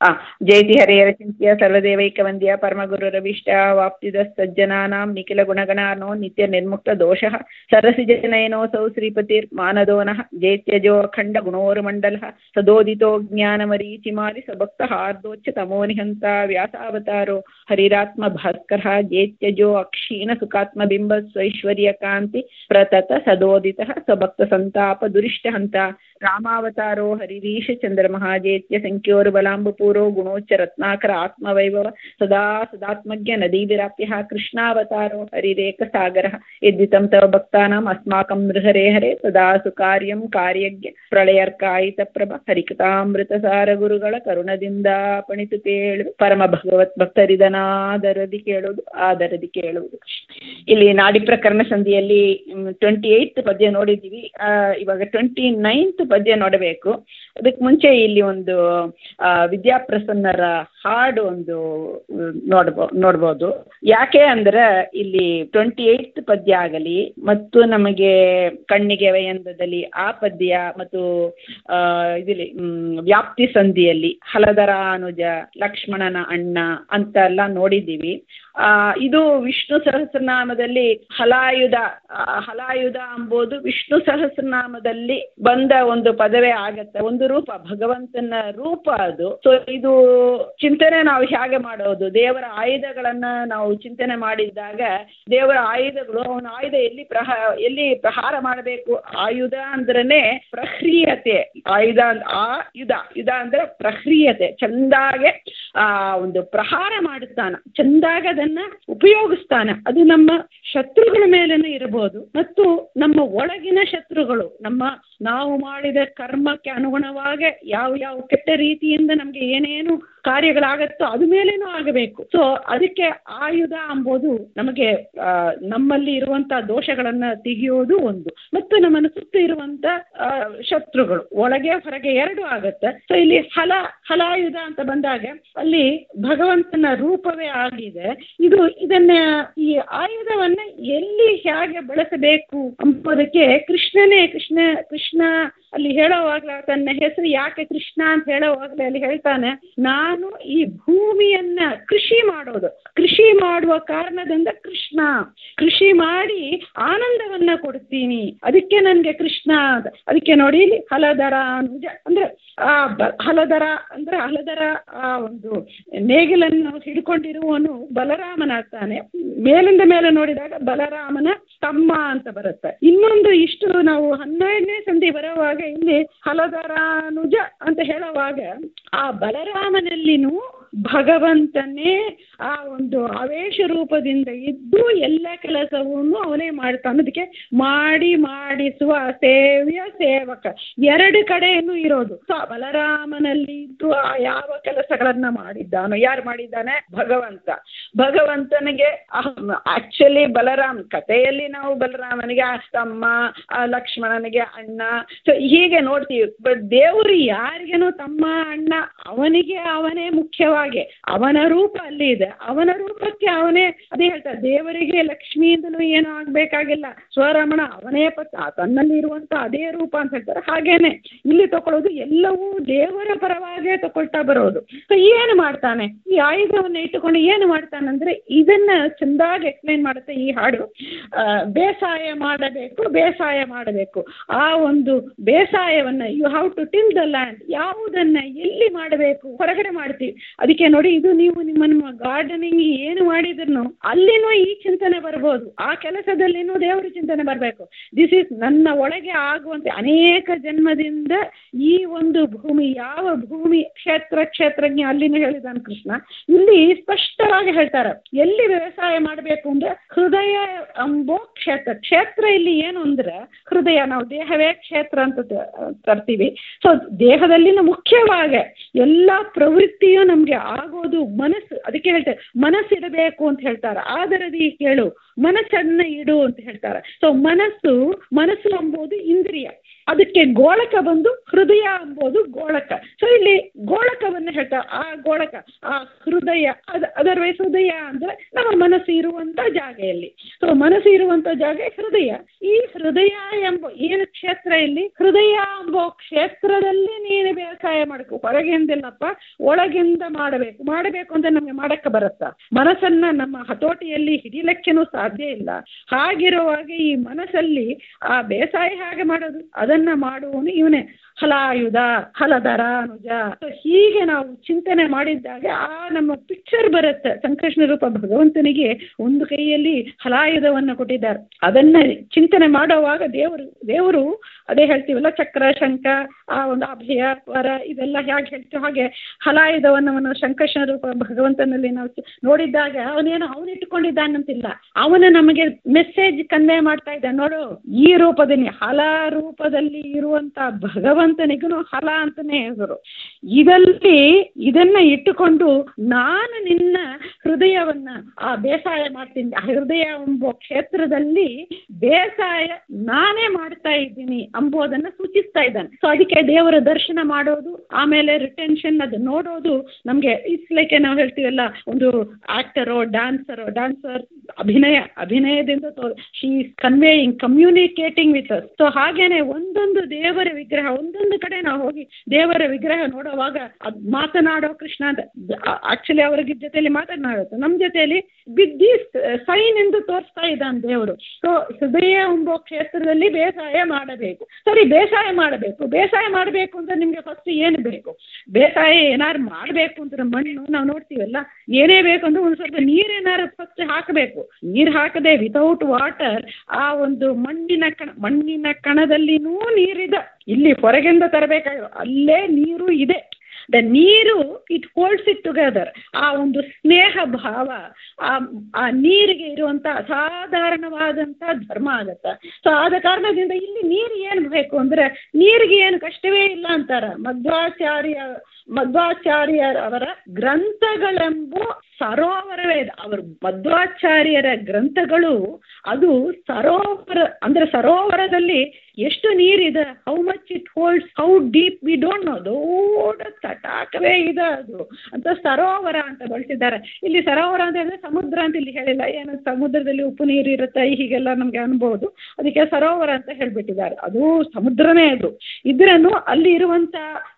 ಜಯತಿ ಹರೇರಚಿಂತ್ಯ ಸರ್ವದೇವೈಕವಂದ್ಯ ಪರಮಗುರುರಭೀಷ್ಟ ವಾಪ್ತಿದ ಸಜ್ಜನಾನಾಂ ನಿಖಿಲ ಗುಣಗಣಾರ್ನೋ ನಿತ್ಯ ನಿರ್ಮುಕ್ತ ದೋಷಃ ಸರಸಿಜನಯನೋಸೌ ಶ್ರೀಪತಿರ್ ಮಾನದೋನಃ ಜೇತ್ಯಜೋ ಅಖಂಡ ಗುಣೋರ್ಮಂಡಲಃ ಸದೋದಿತೋ ಜ್ಞಾನಮರೀಚಿಮಾಲಿ ಸಭಕ್ತ ಹಾರ್ದೋಚ್ಚ ತಮೋನಿಹಂತ ವ್ಯಾಸಾವತಾರೋ ಹರಿರಾತ್ಮ ಭಾಸ್ಕರ ಜೇತ್ಯಜೋ ಅಕ್ಷೀಣ ಸುಖಾತ್ಮಬಿಂಬ ಸ್ವೈಶ್ವರ್ಯ ಕಾಂತಿ ಪ್ರತತ ಸದೋದಿತಃ ಸ್ವಭಕ್ತ ಸಂತಾಪ ದುರಿಷ್ಟಹಂತ ರಾಮಾವತಾರೋ ಹರಿರೀಶ ಚಂದ್ರಮಃ ಜೇತ್ಯ ಸಂಖ್ಯೋರ್ಬಲಾಂಬಪೂರೋ ಗುಣೋಚ್ಚ ರತ್ನಾಕರ ಆತ್ಮವೈಭವ ಸದಾ ಸದಾತ್ಮಜ್ಞ ನದೀವಿರಾಪ್ಯ ಕೃಷ್ಣಾವತಾರೋ ಹರಿರೇಕ ಸಾಗರ ಯದ್ವಿತಂ ತವ ಭಕ್ತಾನಾಂ ಅಸ್ಮಾಕಂ ನೃಹರೇ ಹರೇ ಸದಾ ಸುಕಾರ್ಯಂ ಕಾರ್ಯಜ್ಞ ಪ್ರಳಯರ್ಕಾಯಿತ ಪ್ರಭ ಹರಿಕಥಾಮೃತ ಸಾರ ಗುರುಗಳ ಕರುಣದಿಂದ ಪಣಿತು ಕೇಳು ಪರಮ ಭಗವತ್ ಭಕ್ತರಿದನಾದರದಿ ಕೇಳುವುದು ಆದರದಿ ಕೇಳುವುದು. ಇಲ್ಲಿ ನಾಡಿ ಪ್ರಕರಣ ಸಂಧಿಯಲ್ಲಿ 28th ಪದ್ಯ ನೋಡಿದ್ದೀವಿ. ಇವಾಗ 29th ಪದ್ಯ ನೋಡಬೇಕು. ಅದಕ್ಕೆ ಮುಂಚೆ ಇಲ್ಲಿ ಒಂದು ವಿದ್ಯಾಪ್ರಸನ್ನರ ಹಾಡು ಒಂದು ನೋಡ್ಬೋದು. ಯಾಕೆ ಅಂದ್ರೆ ಇಲ್ಲಿ 28th ಪದ್ಯ ಆಗಲಿ ಮತ್ತು ನಮಗೆ ಕಣ್ಣಿಗೆ ವಯಂದದಲ್ಲಿ ಆ ಪದ್ಯ ಮತ್ತು ಇದಿಲ್ಲಿ ವ್ಯಾಪ್ತಿ ಸಂಧಿಯಲ್ಲಿ ಹಲಧರಾನುಜ ಲಕ್ಷ್ಮಣನ ಅಣ್ಣ ಅಂತೆಲ್ಲ ನೋಡಿದ್ದೀವಿ. ಇದು ವಿಷ್ಣು ಸಹಸ್ರನಾಮದಲ್ಲಿ ಹಲಾಯುಧ ಎಂಬುದು ವಿಷ್ಣು ಸಹಸ್ರನಾಮದಲ್ಲಿ ಬಂದ ಒಂದು ಪದವೇ ಆಗತ್ತೆ, ಒಂದು ರೂಪ, ಭಗವಂತನ ರೂಪ ಅದು. ಸೊ ಇದು ಚಿಂತನೆ ನಾವು ಹೇಗೆ ಮಾಡೋದು, ದೇವರ ಆಯುಧಗಳನ್ನ ನಾವು ಚಿಂತನೆ ಮಾಡಿದಾಗ ದೇವರ ಆಯುಧಗಳು, ಅವನ ಆಯುಧ ಎಲ್ಲಿ ಪ್ರಹಾರ ಮಾಡಬೇಕು. ಆಯುಧ ಅಂದ್ರನೇ ಪ್ರಕ್ರಿಯತೆ, ಯುಧ ಅಂದ್ರೆ ಪ್ರಕ್ರಿಯತೆ, ಚಂದಾಗೆ ಒಂದು ಪ್ರಹಾರ ಮಾಡುತ್ತಾನ, ಚಂದಾಗ ಅದನ್ನ ಉಪಯೋಗಿಸ್ತಾನ. ಅದು ನಮ್ಮ ಶತ್ರುಗಳ ಮೇಲೇನೂ ಇರಬಹುದು ಮತ್ತು ನಮ್ಮ ಒಳಗಿನ ಶತ್ರುಗಳು, ನಾವು ಮಾಡಿದ ಕರ್ಮಕ್ಕೆ ಅನುಗುಣವಾಗಿ ಯಾವ ಕೆಟ್ಟ ರೀತಿಯಿಂದ ನಮ್ಗೆ ಏನೇನು ಕಾರ್ಯಗಳಾಗತ್ತೋ ಅದು ಮೇಲೇನೂ ಆಗಬೇಕು. ಸೊ ಅದಕ್ಕೆ ಆಯುಧ ಎಂಬುದು ನಮಗೆ ನಮ್ಮಲ್ಲಿ ಇರುವಂತಹ ದೋಷಗಳನ್ನ ತೆಗೆಯೋದು ಒಂದು, ಮತ್ತು ನಮ್ಮನ್ನು ಸುತ್ತ ಇರುವಂತ ಶತ್ರುಗಳು ಒಳಗೆ ಹೊರಗೆ ಎರಡು ಆಗತ್ತೆ. ಸೊ ಇಲ್ಲಿ ಹಲಾಯುಧ ಅಂತ ಬಂದಾಗ ಅಲ್ಲಿ ಭಗವಂತನ ರೂಪವೇ ಆಗಿದೆ. ಇದನ್ನ ಈ ಆಯುಧವನ್ನ ಎಲ್ಲಿ ಹೇಗೆ ಬಳಸಬೇಕು ಎಂಬುದಕ್ಕೆ ಕೃಷ್ಣ ಅಲ್ಲಿ ಹೇಳೋವಾಗ್ಲ ತನ್ನ ಹೆಸರು ಯಾಕೆ ಕೃಷ್ಣ ಅಂತ ಹೇಳೋವಾಗ್ಲೇ ಅಲ್ಲಿ ಹೇಳ್ತಾನೆ, ನಾನು ಈ ಭೂಮಿಯನ್ನ ಕೃಷಿ ಮಾಡುವ ಕಾರಣದಿಂದ ಕೃಷಿ ಮಾಡಿ ಆನಂದವನ್ನ ಕೊಡ್ತೀನಿ, ಅದಕ್ಕೆ ನನ್ಗೆ ಕೃಷ್ಣ. ಅದಕ್ಕೆ ನೋಡಿ ಇಲ್ಲಿ ಹಲಧರ ಅಂದ್ರೆ ಹಲಧರ ಒಂದು ನೇಗಿಲನ್ನು ಹಿಡ್ಕೊಂಡಿರುವವನು ಬಲರಾಮನಾಗ್ತಾನೆ. ಮೇಲಿಂದ ಮೇಲೆ ನೋಡಿದಾಗ ಬಲರಾಮನ ತಮ್ಮ ಅಂತ ಬರುತ್ತೆ. ಇನ್ನೊಂದು ಇಷ್ಟು ನಾವು 12ನೇ ಸಂಧಿ ಬರುವಾಗ ಇಲ್ಲಿ ಹಲಧರಾನುಜ ಅಂತ ಹೇಳುವಾಗ ಆ ಬಲರಾಮನಲ್ಲಿನೂ ಭಗವಂತನೇ ಆ ಒಂದು ಆವೇಶ ರೂಪದಿಂದ ಇದ್ದು ಎಲ್ಲ ಕೆಲಸವನ್ನು ಅವನೇ ಮಾಡ್ತಾನೆ. ಅದಕ್ಕೆ ಮಾಡಿಸುವ ಸೇವ್ಯ ಸೇವಕ ಎರಡು ಕಡೆಯನ್ನು ಇರೋದು. ಸೊ ಬಲರಾಮನಲ್ಲಿ ಇದ್ದು ಆ ಯಾವ ಕೆಲಸಗಳನ್ನ ಮಾಡಿದ್ದಾನೋ, ಯಾರು ಮಾಡಿದ್ದಾನೆ? ಭಗವಂತನಿಗೆ ಆಕ್ಚುಲಿ ಕಥೆಯಲ್ಲಿ ನಾವು ಬಲರಾಮನಿಗೆ ತಮ್ಮ, ಲಕ್ಷ್ಮಣನಿಗೆ ಅಣ್ಣ, ಸೊ ಹೀಗೆ ನೋಡ್ತೀವಿ. ಬಟ್ ದೇವರು ಯಾರಿಗೇನೋ ತಮ್ಮ ಅಣ್ಣ, ಅವನೇ ಮುಖ್ಯವಾಗಿ, ಅವನ ರೂಪ ಅಲ್ಲಿ ಇದೆ, ಅವನ ರೂಪಕ್ಕೆ ಅವನೇ. ಅದೇ ಹೇಳ್ತಾರೆ, ದೇವರಿಗೆ ಲಕ್ಷ್ಮಿಯಿಂದಲೂ ಏನೂ ಆಗ್ಬೇಕಾಗಿಲ್ಲ, ಸ್ವರಮಣ ಅವನೇ ತನ್ನಲ್ಲಿ ಇರುವಂತ ಅದೇ ರೂಪ ಅಂತ ಹೇಳ್ತಾರೆ. ಹಾಗೇನೆ ಇಲ್ಲಿ ತಗೊಳ್ಳೋದು ಎಲ್ಲವೂ ದೇವರ ಪರವಾಗೇ ತಗೊಳ್ತಾ ಬರೋದು. ಸೊ ಏನು ಮಾಡ್ತಾನೆ ಈ ಆಯುಧವನ್ನ ಇಟ್ಟುಕೊಂಡು, ಏನು ಮಾಡ್ತಾನಂದ್ರೆ ಇದನ್ನ ಚಂದಾಗಿ ಎಕ್ಸ್ಪ್ಲೈನ್ ಮಾಡುತ್ತೆ ಈ ಹಾಡು. ಬೇಸಾಯ ಮಾಡಬೇಕು. ಆ ಒಂದು ಬೇಸಾಯವನ್ನ you have to till the land, ಯಾವುದನ್ನ ಎಲ್ಲಿ ಮಾಡಬೇಕು, ಹೊರಗಡೆ ಮಾಡ್ತೀವಿ. ಅದಕ್ಕೆ ನೋಡಿ, ಇದು ನೀವು ನಿಮ್ಮ ಗಾರ್ಡನಿಂಗ್ ಏನು ಮಾಡಿದ್ರು ಅಲ್ಲಿನೂ ಈ ಚಿಂತನೆ ಬರ್ಬೋದು, ಆ ಕೆಲಸದಲ್ಲಿನೂ ದೇವರ ಚಿಂತನೆ ಬರಬೇಕು. ದಿಸ್ ಇಸ್ ನನ್ನ ಒಳಗೆ ಆಗುವಂತೆ ಅನೇಕ ಜನ್ಮದಿಂದ ಈ ಒಂದು ಭೂಮಿ, ಯಾವ ಭೂಮಿ ಕ್ಷೇತ್ರಜ್ಞ ಅಲ್ಲಿನೂ ಹೇಳಿದಾನೆ ಕೃಷ್ಣ. ಇಲ್ಲಿ ಸ್ಪಷ್ಟವಾಗಿ ಹೇಳ್ತಾರೆ ಎಲ್ಲಿ ವ್ಯವಸಾಯ ಮಾಡಬೇಕು ಅಂದ್ರೆ ಹೃದಯ ಎಂಬೋ ಕ್ಷೇತ್ರ ಇಲ್ಲಿ ಏನು ಅಂದ್ರೆ ಹೃದಯ. ನಾವು ದೇಹವೇ ಕ್ಷೇತ್ರ ಅಂತ ತರ್ತೀವಿ. ಸೊ ದೇಹದಲ್ಲಿನ ಮುಖ್ಯವಾಗಿ ಎಲ್ಲ ಪ್ರವೃತ್ತಿಯು ನಮ್ಗೆ ಆಗೋದು ಮನಸ್ಸು. ಅದಕ್ಕೆ ಹೇಳ್ತಾರೆ ಮನಸ್ಸಿಡಬೇಕು ಅಂತ ಹೇಳ್ತಾರೆ. ಆದರದಿ ಕೇಳು ಮನಸ್ಸನ್ನ ಇಡು ಅಂತ ಹೇಳ್ತಾರೆ. ಸೊ ಮನಸ್ಸು ಎಂಬುದು ಇಂದ್ರಿಯ, ಅದಕ್ಕೆ ಗೋಳಕ ಬಂದು ಹೃದಯ ಎಂಬುದು ಗೋಳಕ. ಸೊ ಇಲ್ಲಿ ಗೋಳಕವನ್ನು ಹೇಳ್ತಾರೆ. ಆ ಗೋಳಕ ಆ ಹೃದಯ ಅದರ್ವೈಸ್ ಹೃದಯ ಅಂದ್ರೆ ನಮ್ಮ ಮನಸ್ಸು ಇರುವಂತ ಜಾಗೆಯಲ್ಲಿ. ಸೊ ಮನಸ್ಸು ಇರುವಂತ ಜಾಗ ಹೃದಯ. ಈ ಹೃದಯ ಎಂಬ ಏನು ಕ್ಷೇತ್ರ, ಇಲ್ಲಿ ಹೃದಯ ಎಂಬ ಕ್ಷೇತ್ರದಲ್ಲಿ ನೀನು ವ್ಯವಸಾಯ ಮಾಡಬೇಕು. ಹೊರಗಿಂದಿಲ್ಲಪ್ಪ, ಒಳಗಿಂದ ಮಾಡಬೇಕು ಅಂತ ನಮ್ಗೆ ಮಾಡಕ್ಕೆ ಬರುತ್ತಾ? ಮನಸ್ಸನ್ನ ನಮ್ಮ ಹತೋಟಿಯಲ್ಲಿ ಹಿಡಿಲಿಕ್ಕೇನೂ ಸಾಧ್ಯ ಇಲ್ಲ. ಹಾಗಿರುವಾಗ ಈ ಮನಸ್ಸಲ್ಲಿ ಆ ಬೇಸಾಯ ಹೇಗೆ ಮಾಡೋದು? ಅದನ್ನ ಮಾಡುವವನು ಇವನೇ ಹಲಾಯುಧ ಹಲಧರ ಅನುಜ. ಹೀಗೆ ನಾವು ಚಿಂತನೆ ಮಾಡಿದ್ದಾಗ ಆ ನಮ್ಮ ಪಿಕ್ಚರ್ ಬರುತ್ತೆ. ಸಂಕೃಷ್ಣ ರೂಪ ಭಗವಂತನಿಗೆ ಒಂದು ಕೈಯಲ್ಲಿ ಹಲಾಯುಧವನ್ನು ಕೊಟ್ಟಿದ್ದಾರೆ. ಅದನ್ನ ಚಿಂತನೆ ಮಾಡುವಾಗ ದೇವರು ಅದೇ ಹೇಳ್ತೀವಲ್ಲ, ಚಕ್ರ ಶಂಖ ಆ ಒಂದು ಅಭಯ ವರ ಇದೆಲ್ಲ ಹೇಗೆ ಹೇಳ್ತೀವಿ ಹಾಗೆ ಹಲಾಯುಧವನ್ನು ಶಂಕರ್ಷಣ ರೂಪ ಭಗವಂತನಲ್ಲಿ ನಾವು ನೋಡಿದ್ದಾಗ ಅವನಿಟ್ಟುಕೊಂಡಿದ್ದಾನಂತಿಲ್ಲ, ಅವನು ನಮಗೆ ಮೆಸೇಜ್ ಕನ್ವೆ ಮಾಡ್ತಾ ಇದ್ದ. ನೋಡು, ಈ ರೂಪದಲ್ಲಿ ಹಲ ರೂಪದಲ್ಲಿ ಇರುವಂತ ಭಗವಂತನಿಗೂ ಹಲ ಅಂತಾನೆ ಹೆಸರು. ಇದನ್ನ ಇಟ್ಟುಕೊಂಡು ನಾನು ನಿನ್ನ ಹೃದಯವನ್ನ ಆ ಬೇಸಾಯ ಮಾಡ್ತೀನಿ, ಹೃದಯ ಎಂಬ ಕ್ಷೇತ್ರದಲ್ಲಿ ಬೇಸಾಯ ನಾನೇ ಮಾಡ್ತಾ ಇದ್ದೀನಿ ಎಂಬುದನ್ನ ಸೂಚಿಸ್ತಾ ಇದ್ದಾನೆ. ಸೊ ಅದಕ್ಕೆ ದೇವರ ದರ್ಶನ ಮಾಡೋದು, ಆಮೇಲೆ ರಿಟೆನ್ಷನ್ ಅದು ನೋಡೋದು ನಮ್ಗೆ ಇಟ್ಸ್ ಲೈಕ್ ನಾವು ಹೇಳ್ತೀವಲ್ಲ, ಒಂದು ಆಕ್ಟರೋ ಡ್ಯಾನ್ಸರ್ ಅಭಿನಯದಿಂದ she is conveying communicating with us. So ಹಾಗೇನೆ ಒಂದೊಂದು ದೇವರ ವಿಗ್ರಹ, ಒಂದೊಂದು ಕಡೆ ನಾವು ಹೋಗಿ ದೇವರ ವಿಗ್ರಹ ನೋಡುವಾಗ ಮಾತನಾಡೋ ಕೃಷ್ಣ ಅಂತ ಆಕ್ಚುಲಿ ಅವ್ರ ಜೊತೆಯಲ್ಲಿ ಮಾತನಾಡುತ್ತೆ, ನಮ್ಮ ಜೊತೆಯಲ್ಲಿ ಬಿದ್ದಿ ಸೈನ್ ಎಂದು ತೋರಿಸ್ತಾ ಇದ್ದಾನೆ ದೇವರು. ಸೊ ಹೃದಯ ಎಂಬ ಕ್ಷೇತ್ರದಲ್ಲಿ ಬೇಸಾಯ ಮಾಡಬೇಕು. ಸರಿ, ಬೇಸಾಯ ಮಾಡಬೇಕು ಅಂತ ನಿಮ್ಗೆ ಫಸ್ಟ್ ಏನು ಬೇಕು? ಬೇಸಾಯ ಏನಾದ್ರು ಮಾಡಬೇಕು ಅಂದ್ರೆ ಮಣ್ಣು ನಾವು ನೋಡ್ತೀವಲ್ಲ, ಏನೇ ಬೇಕು ಅಂದ್ರೆ ಒಂದು ಸ್ವಲ್ಪ ನೀರೇನಾದ್ರು ಫಸ್ಟ್ ಹಾಕಬೇಕು. ನೀರು ಹಾಕದೆ ವಿತೌಟ್ ವಾಟರ್ ಆ ಒಂದು ಮಣ್ಣಿನ ಕಣದಲ್ಲಿನೂ ನೀರಿದೆ. ಇಲ್ಲಿ ಹೊರಗಿಂದ ತರಬೇಕಾಗ ಅಲ್ಲೇ ನೀರು ಇದೆ. ದ ನೀರು ಇಟ್ ಹೋಲ್ಡ್ಸ್ ಇಟ್ ಟುಗೆದರ್. ಆ ಒಂದು ಸ್ನೇಹ ಭಾವ ಆ ನೀರಿಗೆ ಇರುವಂತ ಅಸಾಧಾರಣವಾದಂತ ಧರ್ಮ ಆಗತ್ತ. ಸೊ ಆದ ಕಾರಣದಿಂದ ಇಲ್ಲಿ ನೀರು ಏನು ಬೇಕು ಅಂದ್ರೆ ನೀರಿಗೆ ಏನು ಕಷ್ಟವೇ ಇಲ್ಲ ಅಂತಾರ ಮಧ್ವಾಚಾರ್ಯರವರ ಗ್ರಂಥಗಳೆಂಬ ಸರೋವರವೇ ಇದೆ. ಅವರು ಮಧ್ವಾಚಾರ್ಯರ ಗ್ರಂಥಗಳು ಅದು ಸರೋವರ ಅಂದ್ರೆ ಸರೋವರದಲ್ಲಿ ಎಷ್ಟು ನೀರಿದೆ, how much it holds, how deep we don't know. ದೊಡ್ಡ ತಟಾಕವೇ ಇದೆ ಅದು ಅಂತ ಸರೋವರ ಅಂತ ಬಳಸಿದ್ದಾರೆ. ಇಲ್ಲಿ ಸರೋವರ ಅಂತ ಹೇಳಿದ್ರೆ ಸಮುದ್ರ ಅಂತ ಇಲ್ಲಿ ಹೇಳಿಲ್ಲ. ಏನು ಸಮುದ್ರದಲ್ಲಿ ಉಪ್ಪು ನೀರು ಇರುತ್ತೆ ಹೀಗೆಲ್ಲ ನಮ್ಗೆ ಅನ್ಬೋದು, ಅದಕ್ಕೆ ಸರೋವರ ಅಂತ ಹೇಳ್ಬಿಟ್ಟಿದ್ದಾರೆ. ಅದು ಸಮುದ್ರನೇ ಅದು. ಇದ್ರನ್ನು ಅಲ್ಲಿ ಇರುವಂತ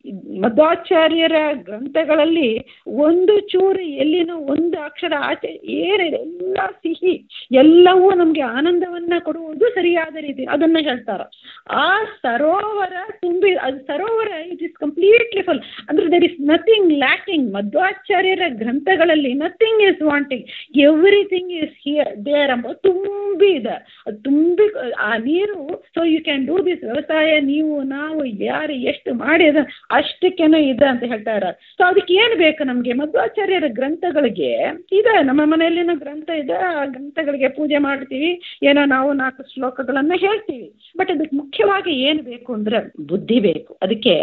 ಮಧ್ವಾಚಾರ್ಯರ ಗ್ರಂಥಗಳಲ್ಲಿ ಒಂದು ಚೂರು ಎಲ್ಲಿನೂ ಒಂದು ಅಕ್ಷರ ಆಚೆ ಏನಿದೆ ಎಲ್ಲ ಸಿಹಿ, ಎಲ್ಲವೂ ನಮ್ಗೆ ಆನಂದವನ್ನ ಕೊಡುವುದು ಸರಿಯಾದ ರೀತಿ ಅದನ್ನ ಹೇಳ್ತಾರ. ಆ ಸರೋವರ ಅದು ಸರೋವರ ಇಟ್ ಇಸ್ ಕಂಪ್ಲೀಟ್ಲಿ ಫುಲ್ ಅಂದ್ರೆ ದೇರ್ ಇಸ್ ನಥಿಂಗ್ ಲ್ಯಾಕಿಂಗ್. ಮಧ್ವಾಚಾರ್ಯರ ಗ್ರಂಥಗಳಲ್ಲಿ nothing is wanting, everything is here there ಎಂಬ ತುಂಬಿ ಇದೆ. ಅದು ತುಂಬಿ ಆ ನೀರು. So you can do this ವ್ಯವಸಾಯ, ನೀವು ನಾವು ಯಾರು ಎಷ್ಟು ಮಾಡಿ ಅಷ್ಟಕ್ಕೇನೋ ಇದೆ ಅಂತ ಹೇಳ್ತಾ ಇದ್ದಾರೆ. ಸೊ ಅದಕ್ಕೆ ಏನು ಬೇಕು ನಮಗೆ? ಮಧ್ವಾಚಾರ್ಯರ ಗ್ರಂಥಗಳಿಗೆ ಇದೆ, ನಮ್ಮ ಮನೆಯಲ್ಲಿನ ಗ್ರಂಥ ಇದೆ, ಆ ಗ್ರಂಥಗಳಿಗೆ ಪೂಜೆ ಮಾಡ್ತೀವಿ, ಏನೋ ನಾವು 4 ಶ್ಲೋಕಗಳನ್ನ ಹೇಳ್ತೀವಿ. ಬಟ್ ಅದಕ್ಕೆ ಮುಖ್ಯವಾಗಿ ಏನು ಬೇಕು ಅಂದ್ರೆ ಬುದ್ಧಿ ಬೇಕು. ಅದಕ್ಕೆ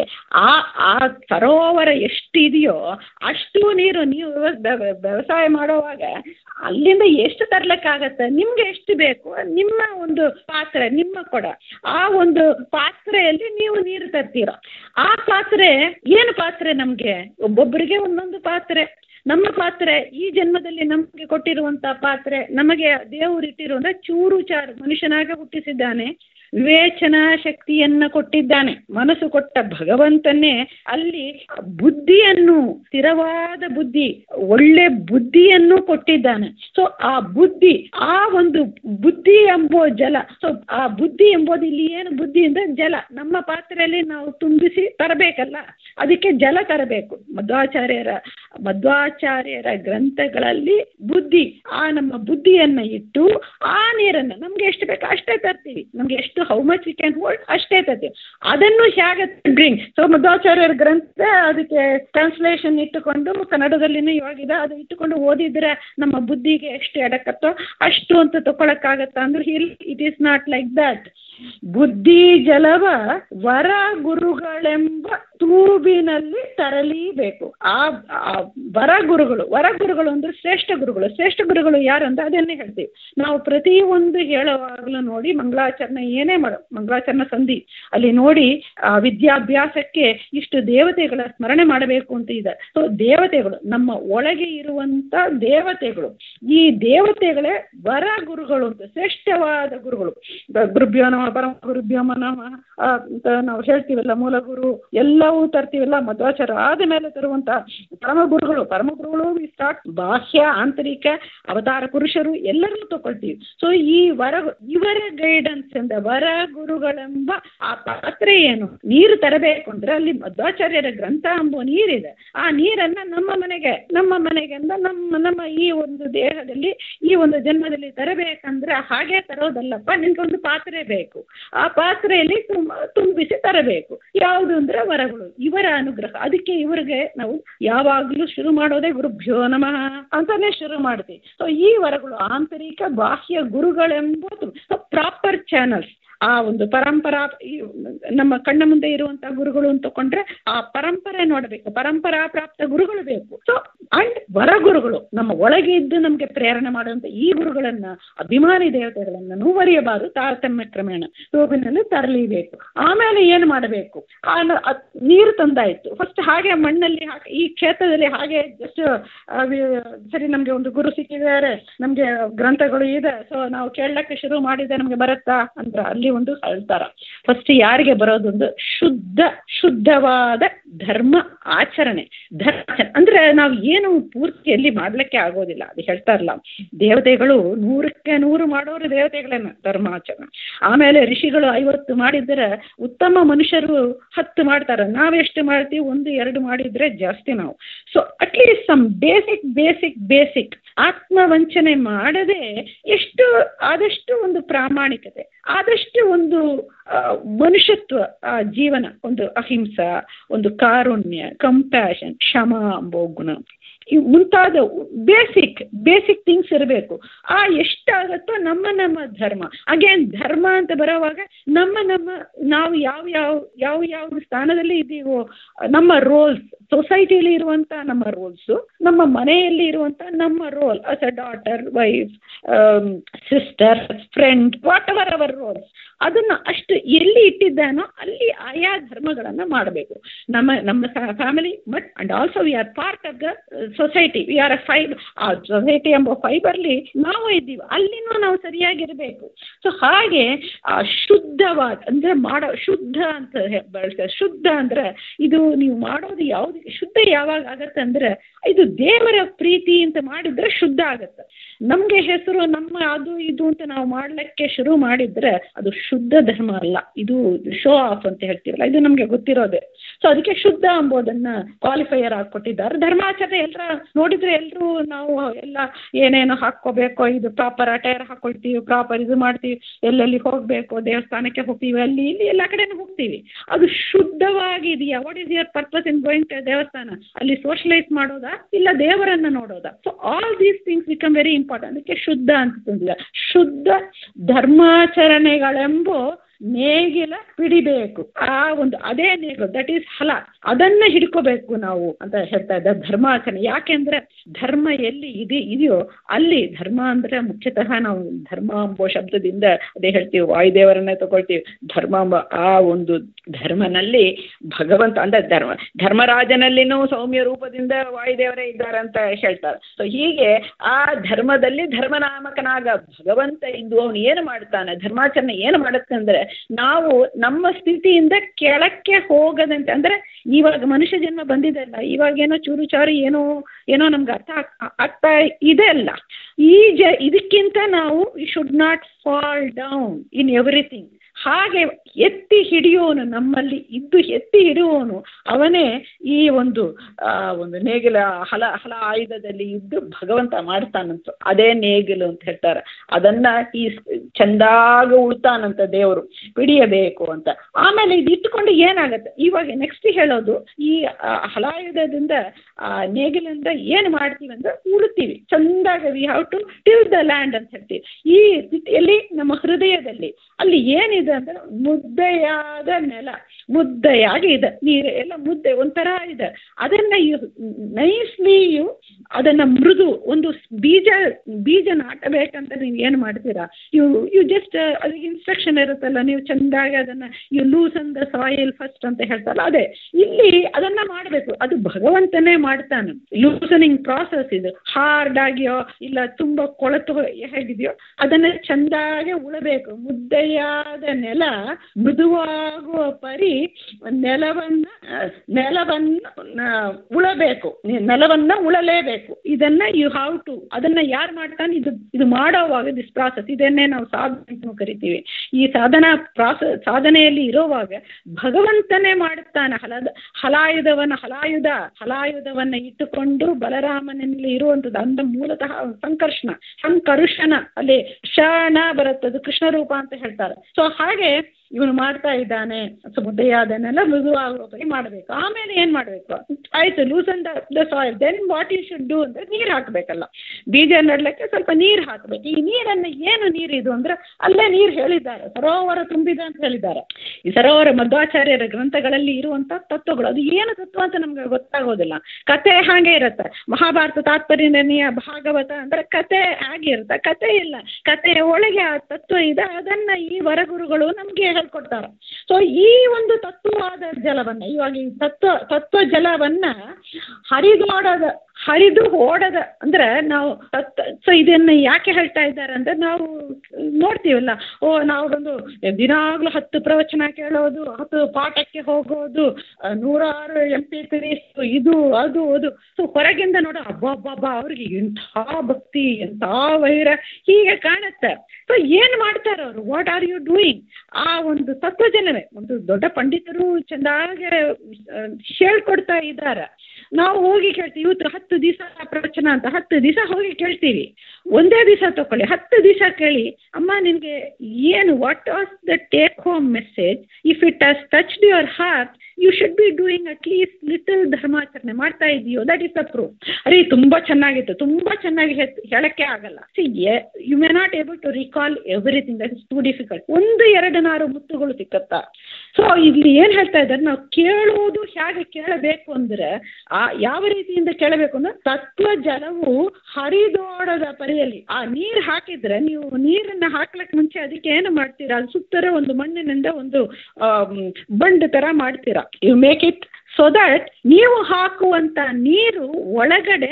ಆ ಸರೋವರ ಎಷ್ಟು ಇದೆಯೋ ಅಷ್ಟು ನೀರು ನೀವು ವ್ಯವಸಾಯ ಮಾಡುವಾಗ ಅಲ್ಲಿಂದ ಎಷ್ಟು ತರ್ಲಿಕ್ಕಾಗತ್ತೆ, ನಿಮ್ಗೆ ಎಷ್ಟು ಬೇಕು, ನಿಮ್ಮ ಒಂದು ಪಾತ್ರೆ, ನಿಮ್ಮ ಕೊಡ, ಆ ಒಂದು ಪಾತ್ರೆಯಲ್ಲಿ ನೀವು ನೀರು ತರ್ತೀರ. ಆ ಪಾತ್ರೆ ಏನು ಪಾತ್ರೆ? ನಮ್ಗೆ ಒಬ್ಬೊಬ್ಬರಿಗೆ ಒಂದೊಂದು ಪಾತ್ರೆ. ನಮ್ಮ ಪಾತ್ರೆ ಈ ಜನ್ಮದಲ್ಲಿ ನಮಗೆ ಕೊಟ್ಟಿರುವಂತ ಪಾತ್ರೆ, ನಮಗೆ ದೇವರು ಇಟ್ಟಿರುವಂತ ಚೂರು ಚಾರು ಮನುಷ್ಯನಾಗ ಹುಟ್ಟಿಸಿದ್ದಾನೆ, ವಿವೇಚನಾ ಶಕ್ತಿಯನ್ನ ಕೊಟ್ಟಿದ್ದಾನೆ. ಮನಸ್ಸು ಕೊಟ್ಟ ಭಗವಂತನೇ ಅಲ್ಲಿ ಬುದ್ಧಿಯನ್ನು, ಸ್ಥಿರವಾದ ಬುದ್ಧಿ, ಒಳ್ಳೆ ಬುದ್ಧಿಯನ್ನು ಕೊಟ್ಟಿದ್ದಾನೆ. ಸೊ ಆ ಬುದ್ಧಿ, ಆ ಒಂದು ಬುದ್ಧಿ ಎಂಬೋ ಜಲ. ಸೊ ಆ ಬುದ್ಧಿ ಎಂಬುದು ಇಲ್ಲಿ ಏನು ಬುದ್ಧಿ ಅಂದ್ರೆ ಜಲ. ನಮ್ಮ ಪಾತ್ರೆಯಲ್ಲಿ ನಾವು ತುಂಬಿಸಿ ತರಬೇಕಲ್ಲ, ಅದಕ್ಕೆ ಜಲ ತರಬೇಕು. ಮಧ್ವಾಚಾರ್ಯರ ಗ್ರಂಥಗಳಲ್ಲಿ ಬುದ್ಧಿ, ಆ ನಮ್ಮ ಬುದ್ಧಿಯನ್ನ ಇಟ್ಟು ಆ ನೀರನ್ನು ನಮ್ಗೆ ಎಷ್ಟು ಬೇಕು ಅಷ್ಟೇ ತರ್ತೀವಿ. ನಮ್ಗೆ ಎಷ್ಟು how much we can hold ಅಷ್ಟೇ ತರ್ತೀವಿ. ಅದನ್ನು ಹೇಗೆ ಡ್ರಿಂಕ್. ಸೊ ಮಧ್ವಾಚಾರ್ಯರ ಗ್ರಂಥ ಅದಕ್ಕೆ ಟ್ರಾನ್ಸ್ಲೇಷನ್ ಇಟ್ಟುಕೊಂಡು ಕನ್ನಡದಲ್ಲಿನೂ ಇವಾಗಿದೆ, ಅದು ಇಟ್ಟುಕೊಂಡು ಓದಿದ್ರೆ ನಮ್ಮ ಬುದ್ಧಿಗೆ ಎಷ್ಟು ಎಡಕತ್ತೋ ಅಷ್ಟು ಅಂತ ತಗೊಳಕ್ಕಾಗತ್ತ ಅಂದ್ರೆ it is not like that. ಬುದ್ಧಿ ಜಲವ ವರ ಗುರುಗಳೆಂಬ ತೂಬಿನಲ್ಲಿ ತರಲಿಬೇಕು. ಆ ವರಗುರುಗಳು ಅಂದ್ರೆ ಶ್ರೇಷ್ಠ ಗುರುಗಳು ಯಾರು ಅಂತ ಅದನ್ನೇ ಹೇಳ್ತೀವಿ ನಾವು. ಪ್ರತಿಯೊಂದು ಹೇಳುವಾಗಲೂ ನೋಡಿ ಮಂಗಳಾಚರಣೆ ಏನೇ ಮಂಗಳಾಚರಣೆ ಸಂಧಿ ಅಲ್ಲಿ ನೋಡಿ ವಿದ್ಯಾಭ್ಯಾಸಕ್ಕೆ ಇಷ್ಟು ದೇವತೆಗಳ ಸ್ಮರಣೆ ಮಾಡಬೇಕು ಅಂತ ಇದೆ. ಸೊ ದೇವತೆಗಳು ನಮ್ಮ ಒಳಗೆ ಇರುವಂತ ದೇವತೆಗಳು, ಈ ದೇವತೆಗಳೇ ವರ ಗುರುಗಳು ಅಂತ, ಶ್ರೇಷ್ಠವಾದ ಗುರುಗಳು. ಗುರುಭ್ಯೋ ನಮಃ, ಪರಮ ಗುರುಭ್ಯೋ ನಮಃ ಅಂತ ನಾವು ಹೇಳ್ತೀವಲ್ಲ, ಮೂಲ ಗುರು ಎಲ್ಲವೂ ತರ್ತೀವಲ್ಲ, ಮಧ್ವಾಚಾರ ಆದ ಮೇಲೆ ತರುವಂತ ಪರಮ ಗುರುಗಳು ಸ್ಟಾರ್ಟ್ ಬಾಹ್ಯ ಆಂತರಿಕ ಅವತಾರ ಪುರುಷರು ಎಲ್ಲರನ್ನೂ ತಗೊಳ್ತೀವಿ. ಸೊ ಈ ಇವರ ಗೈಡೆನ್ಸ್ ಇಂದ ವರ ಗುರುಗಳೆಂಬ ಆ ಪಾತ್ರೆ ಏನು, ನೀರು ತರಬೇಕು ಅಂದ್ರೆ ಅಲ್ಲಿ ಮಧ್ವಾಚಾರ್ಯರ ಗ್ರಂಥ ಎಂಬ ನೀರಿದೆ. ಆ ನೀರನ್ನ ನಮ್ಮ ಮನೆಗೆ ಅಂದ ನಮ್ಮ ಈ ಒಂದು ದೇಹದಲ್ಲಿ ಈ ಒಂದು ಜನ್ಮದಲ್ಲಿ ತರಬೇಕಂದ್ರೆ ಹಾಗೆ ತರೋದಲ್ಲಪ್ಪ, ನಿನ್ಗೊಂದು ಪಾತ್ರೆ ಬೇಕು. ಆ ಪಾತ್ರೆಯಲ್ಲಿ ತುಂಬಿಸಿ ತರಬೇಕು. ಯಾವುದು ಅಂದ್ರೆ ವರಗಳು, ಇವರ ಅನುಗ್ರಹ. ಅದಕ್ಕೆ ಇವರಿಗೆ ನಾವು ಯಾವಾಗಲೂ ಶುರು ಮಾಡೋದೇ ಗುರುಭ್ಯೋ ನಮಃ ಅಂತಾನೆ ಶುರು ಮಾಡ್ತೀವಿ. ಸೊ ಈ ವರಗಳು ಆಂತರಿಕ ಬಾಹ್ಯ ಗುರುಗಳೆಂಬುದು ಪ್ರಾಪರ್ ಚಾನಲ್ಸ್. ಆ ಒಂದು ಪರಂಪರಾ ನಮ್ಮ ಕಣ್ಣ ಮುಂದೆ ಇರುವಂತಹ ಗುರುಗಳು ಅಂತಕೊಂಡ್ರೆ ಆ ಪರಂಪರೆ ನೋಡಬೇಕು, ಪರಂಪರಾ ಪ್ರಾಪ್ತ ಗುರುಗಳು ಬೇಕು. ಸೊ ಅಂಡ್ ವರಗುರುಗಳು ನಮ್ಮ ಒಳಗೆ ಇದ್ದು ನಮ್ಗೆ ಪ್ರೇರಣೆ ಮಾಡುವಂತ ಈ ಗುರುಗಳನ್ನ, ಅಭಿಮಾನಿ ದೇವತೆಗಳನ್ನ ನೋವರಿಯಬಾರದು, ತಾರತಮ್ಯ ಕ್ರಮೇಣ ರೂಪಿನಲ್ಲಿ ತರಲಿಬೇಕು. ಆಮೇಲೆ ಏನು ಮಾಡಬೇಕು, ನೀರು ತಂದಾಯ್ತು, ಫಸ್ಟ್ ಹಾಗೆ ಮಣ್ಣಲ್ಲಿ ಈ ಕ್ಷೇತ್ರದಲ್ಲಿ ಹಾಗೆ ಜಸ್ಟ್ ಸರಿ ನಮ್ಗೆ ಒಂದು ಗುರು ಸಿಕ್ಕಿದ್ದಾರೆ, ನಮ್ಗೆ ಗ್ರಂಥಗಳು ಇದೆ, ಸೊ ನಾವು ಕೇಳಕ್ಕೆ ಶುರು ಮಾಡಿದೆ, ನಮ್ಗೆ ಬರುತ್ತಾ ಅಂದ್ರೆ ಅಲ್ಲಿ ಒಂದು ಹೇಳ್ತಾರ. ಫಸ್ಟ್ ಯಾರಿಗೆ ಬರೋದೊಂದು ಶುದ್ಧವಾದ ಧರ್ಮ ಆಚರಣೆ. ಅಂದ್ರೆ ನಾವು ಏನು ಪೂರ್ತಿಯಲ್ಲಿ ಮಾಡ್ಲಿಕ್ಕೆ ಆಗೋದಿಲ್ಲ, ಅದು ಹೇಳ್ತಾರಲ್ಲ, ದೇವತೆಗಳು 100ಕ್ಕೆ 100 ಮಾಡೋರು ದೇವತೆಗಳನ್ನ ಧರ್ಮಾಚರಣೆ. ಆಮೇಲೆ ಋಷಿಗಳು 50 ಮಾಡಿದ್ರೆ ಉತ್ತಮ ಮನುಷ್ಯರು 10 ಮಾಡ್ತಾರೆ, ನಾವೆಷ್ಟು ಮಾಡ್ತೀವಿ 1-2 ಮಾಡಿದ್ರೆ ಜಾಸ್ತಿ ನಾವು. ಸೊ ಅಟ್ಲೀಸ್ಟ್ ಸಮ್ ಬೇಸಿಕ್ ಆತ್ಮವಂಚನೆ ಮಾಡದೆ ಎಷ್ಟು ಆದಷ್ಟು ಒಂದು ಪ್ರಾಮಾಣಿಕತೆ, ಆದಷ್ಟು ಒಂದು ಮನುಷ್ಯತ್ವ ಜೀವನ, ಒಂದು ಅಹಿಂಸಾ, ಒಂದು ಕಾರುಣ್ಯ, ಕಂಪ್ಯಾಷನ್, ಕ್ಷಮ ಎಂಬೋ ಗುಣ, ಮುಂತಾದ ಬೇಸಿಕ್ ಥಿಂಗ್ಸ್ ಇರಬೇಕು. ಎಷ್ಟಾಗತ್ತೋ ನಮ್ಮ ಧರ್ಮ. ಅಗೇನ್ ಧರ್ಮ ಅಂತ ಬರೋವಾಗ ನಾವು ಯಾವ ಸ್ಥಾನದಲ್ಲಿ ಇದ್ದೀವೋ ನಮ್ಮ ರೋಲ್ಸ್, ಸೊಸೈಟಿಯಲ್ಲಿ ಇರುವಂತ ನಮ್ಮ ರೋಲ್ಸು, ನಮ್ಮ ಮನೆಯಲ್ಲಿ ಇರುವಂತ ನಮ್ಮ role as a daughter, wife, sister, friend, whatever our roles, ಅದನ್ನ ಅಷ್ಟು ಎಲ್ಲಿ ಇಟ್ಟಿದ್ದಾನೋ ಅಲ್ಲಿ ಆಯಾ ಧರ್ಮಗಳನ್ನ ಮಾಡಬೇಕು. ನಮ್ಮ family but and also we are part of the society, we are a fibre. ಆ ಸೊಸೈಟಿ ಎಂಬ ಫೈಬರ್ಲಿ ನಾವು ಇದ್ದೀವಿ, ಅಲ್ಲಿನೂ ನಾವು ಸರಿಯಾಗಿರ್ಬೇಕು. ಸೊ ಹಾಗೆ ಶುದ್ಧವಾದ ಅಂದ್ರೆ ಶುದ್ಧ ಅಂತ ಬಳಸ್ತಾರೆ. ಶುದ್ಧ ಅಂದ್ರೆ ಇದು ನೀವು ಮಾಡೋದು ಯಾವ್ದು ಶುದ್ಧ ಯಾವಾಗ ಆಗತ್ತೆ ಅಂದ್ರೆ ಇದು ದೇವರ ಪ್ರೀತಿ ಅಂತ ಮಾಡಿದ್ರೆ ಶುದ್ಧ ಆಗತ್ತೆ. ನಮ್ಗೆ ಹೆಸರು ನಮ್ಮ ಅದು ಇದು ಅಂತ ನಾವು ಮಾಡ್ಲಿಕ್ಕೆ ಶುರು ಮಾಡಿದ್ರೆ ಅದು ಶುದ್ಧ ಧರ್ಮ ಅಲ್ಲ, ಇದು ಶೋ ಆಫ್ ಅಂತ ಹೇಳ್ತೀವಲ್ಲ, ಇದು ನಮ್ಗೆ ಗೊತ್ತಿರೋದೆ. ಸೊ ಅದಕ್ಕೆ ಶುದ್ಧ ಎಂಬುದನ್ನ ಕ್ವಾಲಿಫೈಯರ್ ಹಾಕೊಟ್ಟಿದ್ದಾರೆ. ಧರ್ಮಾಚರಣೆ ನೋಡಿದ್ರೆ ಎಲ್ಲರೂ ನಾವು ಎಲ್ಲ ಏನೇನೋ ಹಾಕೋಬೇಕು, ಇದು ಪ್ರಾಪರ್ ಅಟೈರ್ ಹಾಕೊಳ್ತೀವಿ, ಪ್ರಾಪರ್ ಇದು ಮಾಡ್ತೀವಿ, ಎಲ್ಲೆಲ್ಲಿ ಹೋಗ್ಬೇಕು, ದೇವಸ್ಥಾನಕ್ಕೆ ಹೋಗ್ತೀವಿ, ಅಲ್ಲಿ ಇಲ್ಲಿ ಎಲ್ಲ ಕಡೆನೂ ಹೋಗ್ತೀವಿ. ಅದು ಶುದ್ಧವಾಗಿ ಇದೆಯಾ? What is your purpose in going to ದೇವಸ್ಥಾನ? ಅಲ್ಲಿ ಸೋಷಲೈಸ್ ಮಾಡೋದಾ ಇಲ್ಲ ದೇವರನ್ನ ನೋಡೋದಾ? So all these things become very important. ಅದಕ್ಕೆ ಶುದ್ಧ ಅಂತ ತಂದಿಲ್ಲ. ಶುದ್ಧ ಧರ್ಮಾಚರಣೆಗಳೆಂಬ ನೇಗಿಲ ಹಿಡಿಬೇಕು. ಅದೇ ನೇಗಿಲು, ದಟ್ ಈಸ್ ಹಲ, ಅದನ್ನ ಹಿಡ್ಕೋಬೇಕು ನಾವು ಅಂತ ಹೇಳ್ತಾ ಇದ್ದ ಧರ್ಮಾಚರಣೆ. ಯಾಕೆಂದ್ರೆ ಧರ್ಮ ಎಲ್ಲಿ ಇದೆಯೋ ಅಲ್ಲಿ ಧರ್ಮ ಅಂದ್ರೆ ಮುಖ್ಯತಃ ನಾವು ಧರ್ಮ ಎಂಬ ಶಬ್ದದಿಂದ ಅದೇ ಹೇಳ್ತೀವಿ, ವಾಯುದೇವರನ್ನೇ ತಗೊಳ್ತೀವಿ. ಧರ್ಮ ಎಂಬ ಆ ಒಂದು ಧರ್ಮನಲ್ಲಿ ಭಗವಂತ ಅಂದ್ರೆ ಧರ್ಮರಾಜನಲ್ಲಿನೂ ಸೌಮ್ಯ ರೂಪದಿಂದ ವಾಯುದೇವರೇ ಇದ್ದಾರೆ ಅಂತ ಹೇಳ್ತಾರೆ. ಸೊ ಹೀಗೆ ಆ ಧರ್ಮದಲ್ಲಿ ಧರ್ಮನಾಮಕನಾಗ ಭಗವಂತ ಇದ್ದು ಅವನು ಏನು ಮಾಡ್ತಾನೆ, ಧರ್ಮಾಚರಣೆ ಏನು ಮಾಡುತ್ತೆ ಅಂದ್ರೆ ನಾವು ನಮ್ಮ ಸ್ಥಿತಿಯಿಂದ ಕೆಳಕ್ಕೆ ಹೋಗದಂತೆ. ಅಂದ್ರೆ ಇವಾಗ ಮನುಷ್ಯ ಜನ್ಮ ಬಂದಿದೆಲ್ಲ, ಇವಾಗೇನೋ ಚೂರು ಚಾರು ಏನೋ ನಮ್ಗೆ ಅರ್ಥ ಆಗ್ತಾ ಇದೆ ಅಲ್ಲ, ಇದಕ್ಕಿಂತ ನಾವು we should not fall down in everything. ಹಾಗೆ ಎತ್ತಿ ಹಿಡಿಯೋನು, ನಮ್ಮಲ್ಲಿ ಇದ್ದು ಎತ್ತಿ ಹಿಡಿಯೋನು ಅವನೇ ಈ ಒಂದು ನೇಗಿಲ ಹಲ ಆಯುಧದಲ್ಲಿ ಇದ್ದು ಭಗವಂತ ಮಾಡ್ತಾನಂತ. ಅದೇ ನೇಗಿಲು ಅಂತ ಹೇಳ್ತಾರೆ. ಅದನ್ನ ಈ ಚಂದಾಗ ಉಳ್ತಾನಂತ ದೇವರು, ಹಿಡಿಯಬೇಕು ಅಂತ. ಆಮೇಲೆ ಇದು ಇಟ್ಟುಕೊಂಡು ಏನಾಗತ್ತೆ, ಇವಾಗ ನೆಕ್ಸ್ಟ್ ಹೇಳೋದು, ಈ ಹಲಾಯುಧದಿಂದ ನೇಗಿಲಿಂದ ಏನು ಮಾಡ್ತೀವಿ ಅಂದ್ರೆ ಉಳ್ತೀವಿ ಚಂದಾಗ. We have to till the land ಅಂತ ಹೇಳ್ತೀವಿ. ಈ ಸ್ಥಿತಿಯಲ್ಲಿ ನಮ್ಮ ಹೃದಯದಲ್ಲಿ ಅಲ್ಲಿ ಏನಿದೆ ಹೇಗಿದೆ ಅಂದರೆ ಮುದ್ದೆಯಾದ ನೆಲ, ಮುದ್ದೆಯಾಗಿ ಇದೆ ನೀರು ಎಲ್ಲ ಮುದ್ದೆ ಒಂಥರ ಇದೆ. ಅದನ್ನು ನೈಸ್ಲಿ ಅದನ್ನು ಮೃದು ಒಂದು ಬೀಜ ನಾಟಬೇಕಂತ ನೀವು ಏನು ಮಾಡ್ತೀರಾ, ಯು ಜಸ್ಟ್ ಅದಕ್ಕೆ ಇನ್ಸ್ಟ್ರಕ್ಷನ್ ಇರುತ್ತಲ್ಲ, ನೀವು ಚೆಂದಾಗಿ ಅದನ್ನು you loosen the soil first ಅಂತ ಹೇಳ್ತಾರಲ್ಲ, ಅದೇ ಇಲ್ಲಿ ಅದನ್ನು ಮಾಡಬೇಕು. ಅದು ಭಗವಂತನೇ ಮಾಡ್ತಾನೆ. ಲೂಸನಿಂಗ್ ಪ್ರಾಸೆಸ್ ಇದು. ಹಾರ್ಡ್ ಆಗಿಯೋ ಇಲ್ಲ ತುಂಬ ಕೊಳತು ಹೇಗಿದೆಯೋ ಅದನ್ನು ಚೆಂದಾಗಿ ಉಳಬೇಕು. ಮುದ್ದೆಯಾದ ನೆಲ ಮೃದುವಾಗುವ ಪರಿ ನೆಲವನ್ನು ಉಳಬೇಕು, ನೆಲವನ್ನು ಉಳಲೇಬೇಕು. ಇದನ್ನ ಯು ಹ್ಯಾವ್ ಟು, ಅದನ್ನ ಯಾರು ಮಾಡ್ತಾನೆ, ಇದು ಮಾಡೋವಾಗ ದಿಸ್ ಪ್ರಾಸೆಸ್, ಇದನ್ನೇ ನಾವು ಸಾಧನೆ ಅಂತ ಕರಿತೀವಿ. ಈ ಸಾಧನೆಯಲ್ಲಿ ಇರೋವಾಗ ಭಗವಂತನೇ ಮಾಡುತ್ತಾನೆ. ಹಲಾಯುಧವನ್ನ ಇಟ್ಟುಕೊಂಡು ಬಲರಾಮನಲ್ಲಿ ಇರುವಂಥದ್ದು ಅಂದ ಮೂಲತಃ ಸಂಕರುಷಣ ಅಲ್ಲಿ ಶಣ ಬರುತ್ತದು ಕೃಷ್ಣ ರೂಪ ಅಂತ ಹೇಳ್ತಾರೆ. ಸೊ ಹಾಗೆ ಇವನು ಮಾಡ್ತಾ ಇದ್ದಾನೆ. ಮುದ್ದೆಯಾದನ್ನೆಲ್ಲ ಮೃದುವಾಗುವ ಮಾಡಬೇಕು. ಆಮೇಲೆ ಏನು ಮಾಡಬೇಕು, ಆಯಿತು loosen the soil, then what you should do ಅಂದರೆ ನೀರು ಹಾಕಬೇಕಲ್ಲ, ಬೀಜ ನೆಡಲಿಕ್ಕೆ ಸ್ವಲ್ಪ ನೀರು ಹಾಕಬೇಕು. ಈ ನೀರನ್ನು ಏನು ನೀರಿದು ಅಂದರೆ ಅಲ್ಲೇ ನೀರು ಹೇಳಿದ್ದಾರೆ, ಸರೋವರ ತುಂಬಿದೆ ಅಂತ ಹೇಳಿದ್ದಾರೆ. ಈ ಸರೋವರ ಮಧ್ವಾಚಾರ್ಯರ ಗ್ರಂಥಗಳಲ್ಲಿ ಇರುವಂಥ ತತ್ವಗಳು, ಅದು ಏನು ತತ್ವ ಅಂತ ನಮ್ಗೆ ಗೊತ್ತಾಗೋದಿಲ್ಲ. ಕತೆ ಹಾಗೆ ಇರುತ್ತೆ. ಮಹಾಭಾರತ ತಾತ್ಪರ್ಯ ಭಾಗವತ ಅಂದರೆ ಕತೆ ಹಾಗೆ ಇರುತ್ತೆ. ಕತೆ ಇಲ್ಲ, ಕತೆಯ ಒಳಗೆ ಆ ತತ್ವ ಇದೆ. ಅದನ್ನು ಈ ವರಗುರುಗಳು ನಮಗೆ ಹೇಳ್ಕೊಡ್ತಾರೆ. ಸೊ ಈ ಒಂದು ತತ್ವವಾದ ಜಲವನ್ನು, ಇವಾಗ ಈ ತತ್ವ ಜಲವನ್ನ ಹರಿದು ಓಡದ ಅಂದ್ರೆ ನಾವು ಸೊ ಇದನ್ನು ಯಾಕೆ ಹೇಳ್ತಾ ಇದ್ದಾರೆ ಅಂದ್ರೆ, ನಾವು ನೋಡ್ತೀವಲ್ಲ, ನಾವೊಂದು ದಿನಾಗ್ಲೂ 10 ಪ್ರವಚನ ಕೇಳೋದು, 10 ಪಾಠಕ್ಕೆ ಹೋಗೋದು, 106 MP3 ಇದು ಅದು. ಸೊ ಹೊರಗಿಂದ ನೋಡೋ ಹಬ್ಬ ಅವ್ರಿಗೆ ಎಂಥ ಭಕ್ತಿ, ಎಂಥ ವೈರ ಹೀಗೆ ಕಾಣುತ್ತೆ. ಸೊ ಏನು ಮಾಡ್ತಾರೆ ಅವರು, ವಾಟ್ ಆರ್ ಯು ಡೂಯಿಂಗ್? ಆ ಒಂದು ತತ್ವಜನವೇ ಒಂದು ದೊಡ್ಡ ಪಂಡಿತರು ಚೆಂದಾಗಿ ಹೇಳ್ಕೊಡ್ತಾ ಇದ್ದಾರೆ. ನಾವು ಹೋಗಿ ಕೇಳ್ತೀವಿ, ಇವತ್ತು 10 ದಿವಸ ಪ್ರವಚನ ಅಂತ 10 ದಿವಸ ಹೋಗಿ ಕೇಳ್ತೀವಿ. ಒಂದೇ ದಿವಸ ತಗೊಳ್ಳಿ, 10 ದಿವಸ ಕೇಳಿ, ಅಮ್ಮ ನಿನಗೆ ಏನು, what was the take home message? If it has touched your heart you should be doing at least little ಧರ್ಮಾಚರಣೆ ಮಾಡ್ತಾ ಇದೆಯೋ, ದಟ್ ಇಸ್ ದ ಪ್ರೂಫ್. ಅರೆ ತುಂಬ ಚೆನ್ನಾಗಿತ್ತು, ತುಂಬ ಚೆನ್ನಾಗಿ ಹೇಳಕ್ಕೆ ಆಗಲ್ಲ. See you may not able to recall everything, that is too difficult. 1-2 ಮುತ್ತುಗಳು ಸಿಕ್ಕತ್ತಾ. ಸೊ ಇಲ್ಲಿ ಏನು ಹೇಳ್ತಾ ಇದ್ದಾರೆ, ನಾವು ಕೇಳುವುದು ಹೇಗೆ ಕೇಳಬೇಕು ಅಂದರೆ, ಯಾವ ರೀತಿಯಿಂದ ಕೇಳಬೇಕು ಅಂದ್ರೆ, ತತ್ವ ಜಲವು ಹರಿದೋಡದ ಪರಿಯಲ್ಲಿ ಆ ನೀರು ಹಾಕಿದ್ರೆ, ನೀವು ನೀರನ್ನು ಹಾಕ್ಲಿಕ್ಕೆ ಮುಂಚೆ ಅದಕ್ಕೆ ಏನು ಮಾಡ್ತೀರಾ, ಅದು ಸುತ್ತರ ಒಂದು ಮಣ್ಣಿನಿಂದ ಒಂದು ಬಂಡ್ ತರ ಮಾಡ್ತೀರಾ. You make it so that ನೀವು ಹಾಕುವಂತ ನೀರು ಒಳಗಡೆ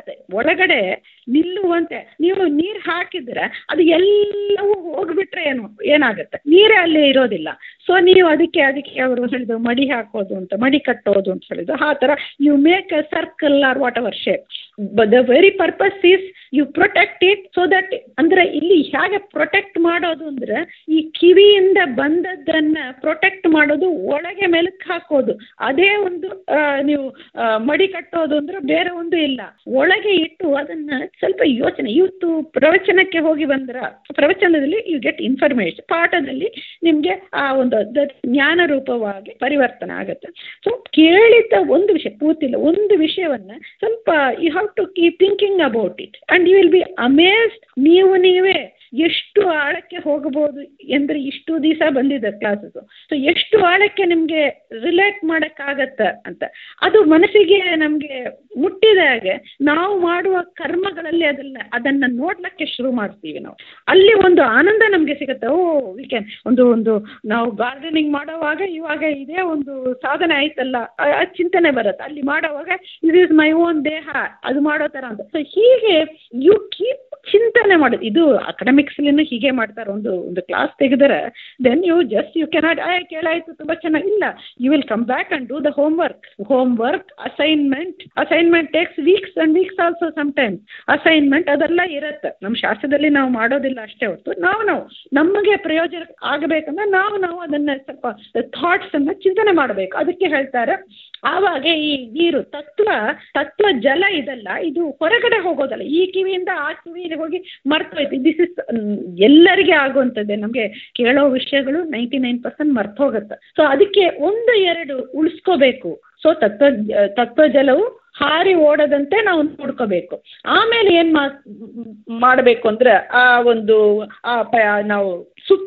ಒಳಗಡೆ ನಿಲ್ಲುವಂತೆ. ನೀವು ನೀರು ಹಾಕಿದ್ರೆ ಅದು ಎಲ್ಲವೂ ಹೋಗ್ಬಿಟ್ರೆ ಏನಾಗುತ್ತೆ, ನೀರೇ ಅಲ್ಲೇ ಇರೋದಿಲ್ಲ. ಸೊ ನೀವು ಅದಕ್ಕೆ ಅವರು ಹೇಳಿದ್ರು ಮಡಿ ಹಾಕೋದು ಅಂತ, ಮಡಿ ಕಟ್ಟೋದು ಅಂತ ಹೇಳಿದ್ರು. ಆ ಥರ you make a circle or whatever shape. The very purpose is you protect it so that, ಅಂದರೆ ಇಲ್ಲಿ ಹೇಗೆ ಪ್ರೊಟೆಕ್ಟ್ ಮಾಡೋದು ಅಂದರೆ, ಈ ಕಿವಿಯಿಂದ ಬಂದದ್ದನ್ನು ಪ್ರೊಟೆಕ್ಟ್ ಮಾಡೋದು, ಒಳಗೆ ಮೆಲುಕು ಹಾಕೋದು. ಅದೇ ಒಂದು ನೀವು ಮಡಿ ಕಟ್ಟೋದು ಅಂದ್ರೆ ಬೇರೆ ಒಂದು ಇಲ್ಲ. ಒಳಗೆ ಇಟ್ಟು ಅದನ್ನು ಸ್ವಲ್ಪ ಯೋಚನೆ. ಇವತ್ತು ಪ್ರವಚನಕ್ಕೆ ಹೋಗಿ ಬಂದ್ರ, ಪ್ರವಚನದಲ್ಲಿ ಯು ಗೆಟ್ ಇನ್ಫಾರ್ಮೇಶನ್, ಪಾಠದಲ್ಲಿ ನಿಮಗೆ ಆ ಒಂದು ಜ್ಞಾನ ರೂಪವಾಗಿ ಪರಿವರ್ತನೆ ಆಗುತ್ತೆ. ಸೊ ಕೇಳಿದ ಒಂದು ವಿಷಯ ಪೂರ್ತಿಲ್ಲ, ಒಂದು ವಿಷಯವನ್ನ ಸ್ವಲ್ಪ you have to keep thinking about it and you will be amazed. ನೀವೇ ಎಷ್ಟು ಆಳಕ್ಕೆ ಹೋಗಬಹುದು ಎಂದ್ರೆ, ಇಷ್ಟು ದಿವಸ ಬಂದಿದೆ ಕ್ಲಾಸಸ್. ಸೊ ಎಷ್ಟು ಆಳಕ್ಕೆ ನಿಮಗೆ ರಿಲೇಟ್ ಮಾಡೋಕ್ಕಾಗತ್ತ ಅಂತ ಅದು ಮನಸ್ಸಿಗೆ ನಮಗೆ ಮುಟ್ಟಿದಾಗೆ ನಾವು ಮಾಡುವ ಕರ್ಮಗಳಲ್ಲಿ ಅದನ್ನು ನೋಡ್ಲಿಕ್ಕೆ ಶುರು ಮಾಡ್ತೀವಿ. ನಾವು ಅಲ್ಲಿ ಒಂದು ಆನಂದ ನಮಗೆ ಸಿಗುತ್ತೆ. ವಿ ಕ್ಯಾನ್ ಒಂದು ನಾವು ಗಾರ್ಡನಿಂಗ್ ಮಾಡೋವಾಗ ಇವಾಗ ಇದೇ ಒಂದು ಸಾಧನೆ ಆಯ್ತಲ್ಲ, ಚಿಂತನೆ ಬರುತ್ತೆ. ಅಲ್ಲಿ ಮಾಡೋವಾಗ ಇಟ್ ಈಸ್ ಮೈ ಓನ್ ದೇಹ, ಅದು ಮಾಡೋ ಥರ ಅಂತ. ಸೊ ಹೀಗೆ ಯು ಕೀಪ್ ಚಿಂತನೆ ಮಾಡೋದು. ಇದು ಅಕಾಡೆಮಿಕ್ಸ್ಲಿನೂ ಹೀಗೆ ಮಾಡ್ತಾರೆ. ಒಂದು ಕ್ಲಾಸ್ ತೆಗೆದರೆ ದೆನ್ ಯು ಕೆನಾಟ್ ಕೇಳಾಯ್ತು ತುಂಬ ಚೆನ್ನಾಗಿಲ್ಲ, you will come back and do the homework assignment takes weeks and weeks also sometimes. Assignment ಅದೆಲ್ಲ ಇರುತ್ತೆ. ನಮ್ಮ ಶಾಸ್ತ್ರದಲ್ಲಿ ನಾವು ಮಾಡೋದಿಲ್ಲ ಅಷ್ಟೇ ಹೊರತು, ನಾವು ನಮಗೆ ಪ್ರಯೋಜನ ಆಗಬೇಕಂದ್ರೆ ನಾವು ಅದನ್ನು ಸ್ವಲ್ಪ ಥಾಟ್ಸ್ ಅನ್ನ ಚಿಂತನೆ ಮಾಡಬೇಕು. ಅದಕ್ಕೆ ಹೇಳ್ತಾರೆ ಆವಾಗ ಈ ನೀರು ತತ್ವ ಜಲ ಇದಲ್ಲ, ಇದು ಹೊರಗಡೆ ಹೋಗೋದಲ್ಲ, ಈ ಕಿವಿಯಿಂದ ಆ ಕಿವಿಯಲ್ಲಿ ಹೋಗಿ ಮರ್ತೋಯ್ತು. ದಿಸ್ ಇಸ್ ಎಲ್ಲರಿಗೆ ಆಗುವಂಥದ್ದೇ. ನಮಗೆ ಕೇಳೋ ವಿಷಯಗಳು 99% ಮರ್ತೋಗುತ್ತೆ. ಸೊ ಅದಕ್ಕೆ 1-2 ಉಳಿಸ್ಕೋಬೇಕು. ಸೊ ತತ್ವ ಜಲವು ಹಾರಿ ಓಡದಂತೆ ನಾವು ನೋಡ್ಕೋಬೇಕು. ಆಮೇಲೆ ಏನು ಮಾಡಬೇಕು ಅಂದ್ರೆ, ನಾವು ಸುತ್ತ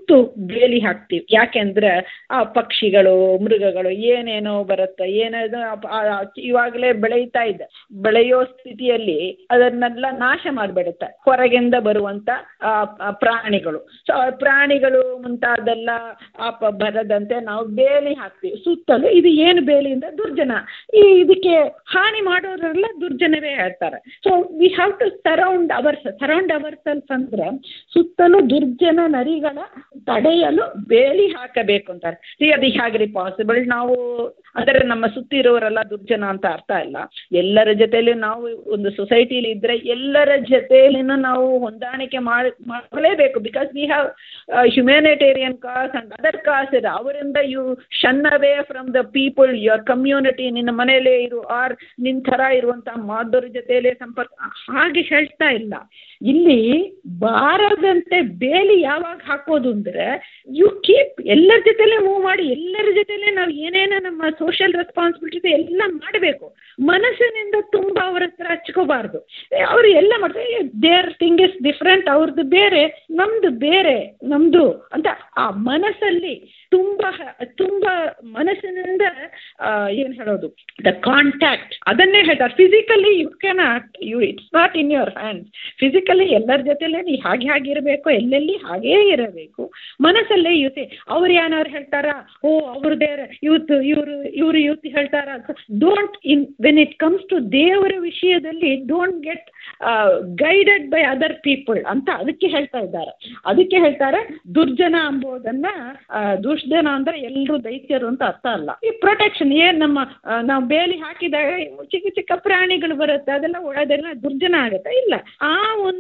ಸುತ್ತು ಬೇಲಿ ಹಾಕ್ತೀವಿ. ಯಾಕೆಂದ್ರೆ ಆ ಪಕ್ಷಿಗಳು ಮೃಗಗಳು ಏನೇನೋ ಬರುತ್ತೆ, ಏನೇನೋ ಇವಾಗಲೇ ಬೆಳೀತಾ ಇದೆ, ಬೆಳೆಯೋ ಸ್ಥಿತಿಯಲ್ಲಿ ಅದನ್ನೆಲ್ಲ ನಾಶ ಮಾಡಿಬಿಡುತ್ತೆ ಹೊರಗಿಂದ ಬರುವಂತ ಪ್ರಾಣಿಗಳು. ಸೊ ಪ್ರಾಣಿಗಳು ಮುಂತಾದೆಲ್ಲ ಬರದಂತೆ ನಾವು ಬೇಲಿ ಹಾಕ್ತೀವಿ ಸುತ್ತಲೂ. ಇದು ಏನು ಬೇಲಿ ಅಂದ್ರೆ ದುರ್ಜನ. ಇದಕ್ಕೆ ಹಾನಿ ಮಾಡೋರೆಲ್ಲ ದುರ್ಜನವೇ ಹೇಳ್ತಾರೆ. So we have to surround our self ಅಂದ್ರೆ ಸುತ್ತಲೂ ದುರ್ಜನ ನರಿಗಳ ತಡೆಯಲು ಬೇಲಿ ಹಾಕಬೇಕು ಅಂತಾರೆ. ಅದು ಹೇಗ್ರಿ ಪಾಸಿಬಲ್? ನಾವು ಅಂದರೆ ನಮ್ಮ ಸುತ್ತಿರೋರೆಲ್ಲ ದುರ್ಜನ ಅಂತ ಅರ್ಥ ಇಲ್ಲ. ಎಲ್ಲರ ಜೊತೆಲಿ ನಾವು ಒಂದು ಸೊಸೈಟಿಲಿ ಇದ್ರೆ ಎಲ್ಲರ ಜೊತೆಲಿನೂ ನಾವು ಹೊಂದಾಣಿಕೆ ಮಾಡಲೇಬೇಕು. Because we have humanitarian cause and other cause ಇದೆ. ಅವರಿಂದ you shun away from the people, your community, ನಿನ್ನ ಮನೆಯಲ್ಲೇ ಇರು ಆರ್ ನಿನ್ನ ಥರ ಇರುವಂಥ ಮಾದವ್ರ ಜೊತೆಯಲ್ಲೇ ಸಂಪರ್ಕ ಹಾಗೆ ಹೇಳ್ತಾ ಇಲ್ಲ. ಇಲ್ಲಿ ಬಾರದಂತೆ ಬೇಲಿ ಯಾವಾಗ ಹಾಕೋದು ಅಂದರೆ ಯು ಕೀಪ್ ಎಲ್ಲರ ಜೊತೆಲೇ ಮೂವ್ ಮಾಡಿ, ಎಲ್ಲರ ಜೊತೆಲೇ ನಾವು ಏನೇನೋ ನಮ್ಮ ಸೋಷಿಯಲ್ ರೆಸ್ಪಾನ್ಸಿಬಿಲಿಟಿ ಎಲ್ಲ ಮಾಡಬೇಕು. ಮನಸ್ಸಿನಿಂದ ತುಂಬ ಅವ್ರ ಹತ್ರ ಹಚ್ಕೋಬಾರ್ದು. ಅವರು ಎಲ್ಲ ಮಾಡ್ತಾರೆ, ದೇರ್ ಥಿಂಗ್ ಇಸ್ ಡಿಫ್ರೆಂಟ್, ಅವ್ರದ್ದು ಬೇರೆ ನಮ್ಮದು ಬೇರೆ ನಮ್ಮದು ಅಂತ ಆ ಮನಸ್ಸಲ್ಲಿ ತುಂಬ ಮನಸ್ಸಿನಿಂದ ಏನು ಹೇಳೋದು, ದ ಕಾಂಟ್ಯಾಕ್ಟ್ ಅದನ್ನೇ ಹೇಳ್ತಾರೆ. Physically you cannot, it's not in your hands. Physically ಎಲ್ಲರ ಜೊತೆಲೇ ನೀ ಹಾಗಿರಬೇಕು, ಎಲ್ಲೆಲ್ಲಿ ಹಾಗೇ ಇರಬೇಕು. ಮನಸ್ಸಲ್ಲೇ ಯುತಿ ಅವ್ರು ಏನಾದ್ರು ಹೇಳ್ತಾರ, ಓ ಅವ್ರದ್ದೇ ಇವರು ಯೂತ್ ಹೇಳ್ತಾರ. Don't when it comes to ದೇವರ ವಿಷಯದಲ್ಲಿ don't get guided by other people ಅಂತ ಅದಕ್ಕೆ ಹೇಳ್ತಾ ಇದ್ದಾರೆ. ಅದಕ್ಕೆ ಹೇಳ್ತಾರೆ ದುರ್ಜನ ಅಂಬೋದನ್ನ, ದುರ್ಜನ ಅಂದ್ರೆ ಎಲ್ಲರೂ ದೈತ್ಯರು ಅಂತ ಅರ್ಥ ಅಲ್ಲ. ಈ ಪ್ರೊಟೆಕ್ಷನ್ ನಾವು ಬೇಲಿ ಹಾಕಿದಾಗ ಚಿಕ್ಕ ಚಿಕ್ಕ ಪ್ರಾಣಿಗಳು ಬರುತ್ತೆ, ಅದೆಲ್ಲ ಒಳದೆಲ್ಲ ದುರ್ಜನ ಆಗುತ್ತೆ. ಇಲ್ಲ, ಆ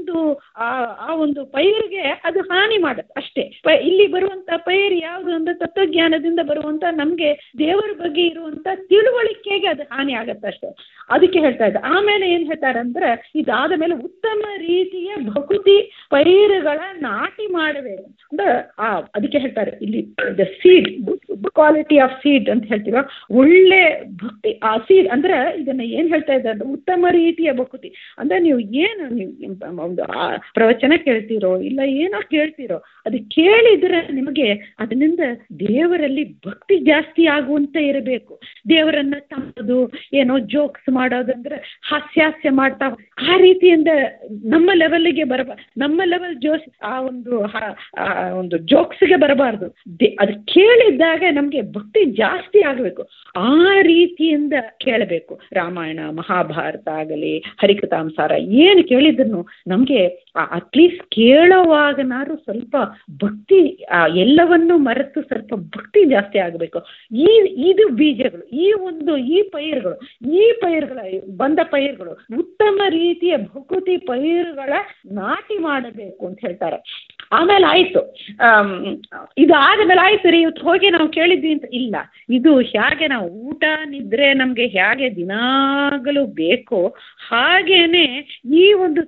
ಒಂದು ಪೈರಿಗೆ ಅದು ಹಾನಿ ಮಾಡುತ್ತೆ ಅಷ್ಟೇ. ಇಲ್ಲಿ ಬರುವಂತ ಪೈರು ಯಾವುದು ಅಂದ್ರೆ ತತ್ವಜ್ಞಾನದಿಂದ ಬರುವಂತ ನಮ್ಗೆ ದೇವರ ಬಗ್ಗೆ ಇರುವಂತ ತಿಳುವಳಿಕೆಗೆ ಅದು ಹಾನಿ ಆಗತ್ತೆ ಅಷ್ಟೇ. ಅದಕ್ಕೆ ಹೇಳ್ತಾ ಇದ್ದ. ಆಮೇಲೆ ಏನ್ ಹೇಳ್ತಾರೆ ಅಂದ್ರೆ, ಇದಾದ ಮೇಲೆ ಉತ್ತಮ ರೀತಿಯ ಭಕುತಿ ಪೈರುಗಳ ನಾಟಿ ಮಾಡಬೇಕು ಅಂದ್ರೆ ಅದಕ್ಕೆ ಹೇಳ್ತಾರೆ ಇಲ್ಲಿ the seed, good quality of seed ಅಂತ ಹೇಳ್ತೀವ. ಒಳ್ಳೆ ಭಕ್ತಿ ಆ ಸೀಡ್ ಅಂದ್ರೆ ಇದನ್ನ ಏನ್ ಹೇಳ್ತಾ ಇದ್ದಾರೆ ಅಂದ್ರೆ ಉತ್ತಮ ರೀತಿಯ ಭಕುತಿ ಅಂದ್ರೆ ನೀವು ಒಂದು ಪ್ರವಚನ ಕೇಳ್ತೀರೋ ಇಲ್ಲ ಏನೋ ಕೇಳ್ತೀರೋ, ಅದು ಕೇಳಿದ್ರೆ ನಿಮಗೆ ಅದರಿಂದ ದೇವರಲ್ಲಿ ಭಕ್ತಿ ಜಾಸ್ತಿ ಆಗುವಂತ ಇರಬೇಕು. ದೇವರನ್ನ ತಮ್ಮದು ಏನೋ ಜೋಕ್ಸ್ ಮಾಡೋದಂದ್ರೆ ಹಾಸ್ಯಾಸ್ಯ ಮಾಡ್ತಾ ಆ ರೀತಿಯಿಂದ ನಮ್ಮ ಲೆವೆಲ್ಗೆ ನಮ್ಮ ಲೆವೆಲ್ ಆ ಒಂದು ಜೋಕ್ಸ್ಗೆ ಬರಬಾರ್ದು. ಅದು ಕೇಳಿದಾಗ ನಮಗೆ ಭಕ್ತಿ ಜಾಸ್ತಿ ಆಗಬೇಕು. ಆ ರೀತಿಯಿಂದ ಕೇಳಬೇಕು. ರಾಮಾಯಣ ಮಹಾಭಾರತ ಆಗಲಿ ಹರಿಕಥಾಂಸಾರ ಏನು ಕೇಳಿದ್ರು ನಮಗೆ ಅಟ್ಲೀಸ್ಟ್ ಕೇಳೋವಾಗನಾರು ಸ್ವಲ್ಪ ಭಕ್ತಿ, ಎಲ್ಲವನ್ನೂ ಮರೆತು ಸ್ವಲ್ಪ ಭಕ್ತಿ ಜಾಸ್ತಿ ಆಗಬೇಕು. ಇದು ಬೀಜಗಳು, ಈ ಪೈರುಗಳ ಬಂದ ಪೈರುಗಳು ಉತ್ತಮ ರೀತಿಯ ಭಕುತಿ ಪೈರುಗಳ ನಾಟಿ ಮಾಡಬೇಕು ಅಂತ ಹೇಳ್ತಾರೆ. ಆಮೇಲೆ ಆಯ್ತು, ಇದು ಆದಮೇಲೆ ಆಯ್ತು ರೀ ಇವತ್ತು ಹೋಗಿ ನಾವು ಕೇಳಿದ್ವಿ ಅಂತ ಇಲ್ಲ. ಇದು ಹೇಗೆ ನಾವು ಊಟ ನಿದ್ರೆ ನಮಗೆ ಹೇಗೆ ದಿನಾಗಲೂ ಬೇಕೋ ಹಾಗೇನೆ ಈ ಒಂದು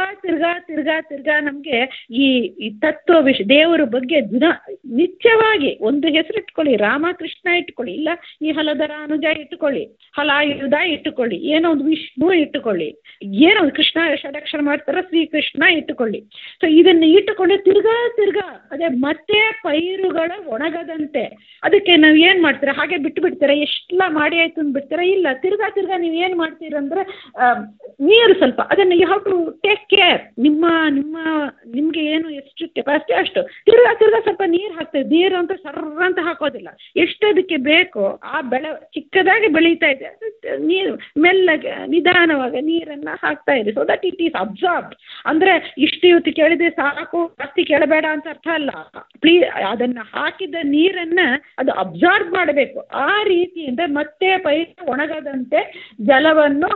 ತಿರ್ಗಾ ನಮಗೆ ಈ ತತ್ವ ದೇವರ ಬಗ್ಗೆ ನಿತ್ಯವಾಗಿ ಒಂದು ಹೆಸರು ಇಟ್ಕೊಳ್ಳಿ, ರಾಮಕೃಷ್ಣ ಇಟ್ಕೊಳ್ಳಿ, ಇಲ್ಲ ಈ ಹಲಧರ ಅನುಜ ಇಟ್ಟುಕೊಳ್ಳಿ, ಹಲಾಯುಧ ಇಟ್ಟುಕೊಳ್ಳಿ, ಏನೋ ಒಂದು ವಿಷ್ಣು ಇಟ್ಟುಕೊಳ್ಳಿ, ಏನೋ ಒಂದು ಕೃಷ್ಣ ಷಡಕ್ಷರ ಮಾಡ್ತಾರ ಶ್ರೀಕೃಷ್ಣ ಇಟ್ಟುಕೊಳ್ಳಿ. ಸೊ ಇದನ್ನು ಇಟ್ಟುಕೊಂಡು ತಿರ್ಗಾ ಅದೇ ಮತ್ತೆ ಪೈರುಗಳ ಒಣಗದಂತೆ ಅದಕ್ಕೆ ನಾವು ಏನು ಮಾಡ್ತೀರಾ, ಹಾಗೆ ಬಿಡ್ತೀರಾ, ಎಷ್ಟೆಲ್ಲ ಮಾಡಿ ಆಯ್ತು ಅಂತ ಬಿಡ್ತೀರಾ? ಇಲ್ಲ, ತಿರ್ಗಾ ನೀವು ಏನು ಮಾಡ್ತೀರಂದ್ರೆ ನೀರು ಸ್ವಲ್ಪ ಅದನ್ನು you have to take care. ನಿಮಗೆ ಏನು ಎಷ್ಟು ಕೆಪಾಸಿಟಿ ಅಷ್ಟು ತಿರ್ಗಾ ಸ್ವಲ್ಪ ನೀರು ಹಾಕ್ತೇವೆ. ನೀರು ಅಂತ ಸರ್ರ ಅಂತ ಹಾಕೋದಿಲ್ಲ, ಎಷ್ಟು ಅದಕ್ಕೆ ಬೇಕೋ ಆ ಚಿಕ್ಕದಾಗಿ ಬೆಳೀತಾ ಇದೆ, ನೀರು ಮೆಲ್ಲಗೆ ನಿಧಾನವಾಗಿ ನೀರನ್ನು ಹಾಕ್ತಾ ಇದೆ. So that it is absorb. ಅಂದರೆ ಇಷ್ಟು ಇವತ್ತು ಕೇಳಿದ್ರೆ ಸಾಕು, ಜಾಸ್ತಿ ಕೇಳಬೇಡ ಅಂತ ಅರ್ಥ ಅಲ್ಲ. ಅದನ್ನು ಹಾಕಿದ ನೀರನ್ನು ಅದು ಅಬ್ಸಾರ್ಬ್ ಮಾಡಬೇಕು. ಆ ರೀತಿಯಿಂದ ಮತ್ತೆ ಪೈರು ಒಣಗದಂತೆ ಜಲವನ್ನು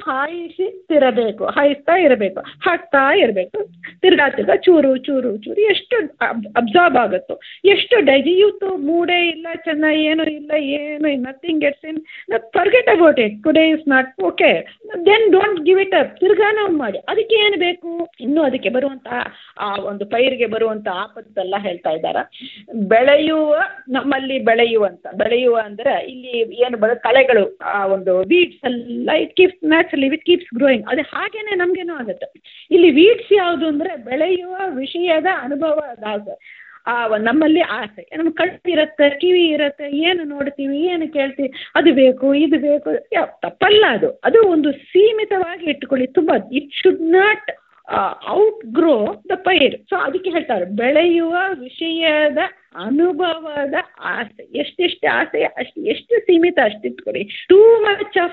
ಹಾಯಿಸ್ತಾ ಇರಬೇಕು, ಹಾಕ್ತಾ ಇರಬೇಕು. ತಿರ್ಗಾ ಚೂರು ಎಷ್ಟು ಅಬ್ಸಾರ್ಬ್ ಆಗುತ್ತೋ, ಎಷ್ಟು ಇವತ್ತು ಮೂಡೇ ಇಲ್ಲ, ಚೆನ್ನಾಗಿ ಏನು nothing gets in, forget about it, today is not okay, then don't give it up. ತಿರ್ಗಾ ನಾವು ಮಾಡಿ ಅದಕ್ಕೆ ಏನು ಬೇಕು, ಇನ್ನೂ ಅದಕ್ಕೆ ಬರುವಂಥ ಆ ಒಂದು ಪೈರಿಗೆ ಬರುವಂಥ ಆಪತ್ತೆಲ್ಲ ಹೇಳ್ತಾ ಇದ್ದಾರೆ. ನಮ್ಮಲ್ಲಿ ಬೆಳೆಯುವ ಅಂದ್ರೆ ಇಲ್ಲಿ ಏನು ಕಳೆಗಳು, ಆ ಒಂದು ವೀಡ್ಸ್ ಎಲ್ಲ it keeps naturally it keeps growing. ಅದು ಹಾಗೇನೆ ನಮ್ಗೇನೋ ಆಗುತ್ತೆ. ಇಲ್ಲಿ ವೀಡ್ಸ್ ಯಾವುದು ಅಂದ್ರೆ ಬೆಳೆಯುವ ವಿಷಯದ ಅನುಭವ ದಾಸ. ನಮ್ಮಲ್ಲಿ ಆಸೆ, ನಮ್ಮ ಕಣ್ಣು ಇರುತ್ತೆ, ಕಿವಿ ಇರುತ್ತೆ, ಏನು ನೋಡ್ತೀವಿ, ಏನು ಕೇಳ್ತೀವಿ, ಅದು ಬೇಕು, ಇದು ಬೇಕು, ತಪ್ಪಲ್ಲ. ಅದು ಒಂದು ಸೀಮಿತವಾಗಿ ಇಟ್ಕೊಳ್ಳಿ. ತುಂಬ it should not outgrow the ಪೈರ್. ಸೊ ಅದಕ್ಕೆ ಹೇಳ್ತಾರೆ ಬೆಳೆಯುವ ವಿಷಯದ ಅನುಭವದ ಆಸೆ. ಎಷ್ಟೆಷ್ಟು ಆಸೆ ಎಷ್ಟು ಸೀಮಿತ ಅಷ್ಟಿಟ್ಕೊಳ್ಳಿ. ಟೂ ಮಚ್ ಆಫ್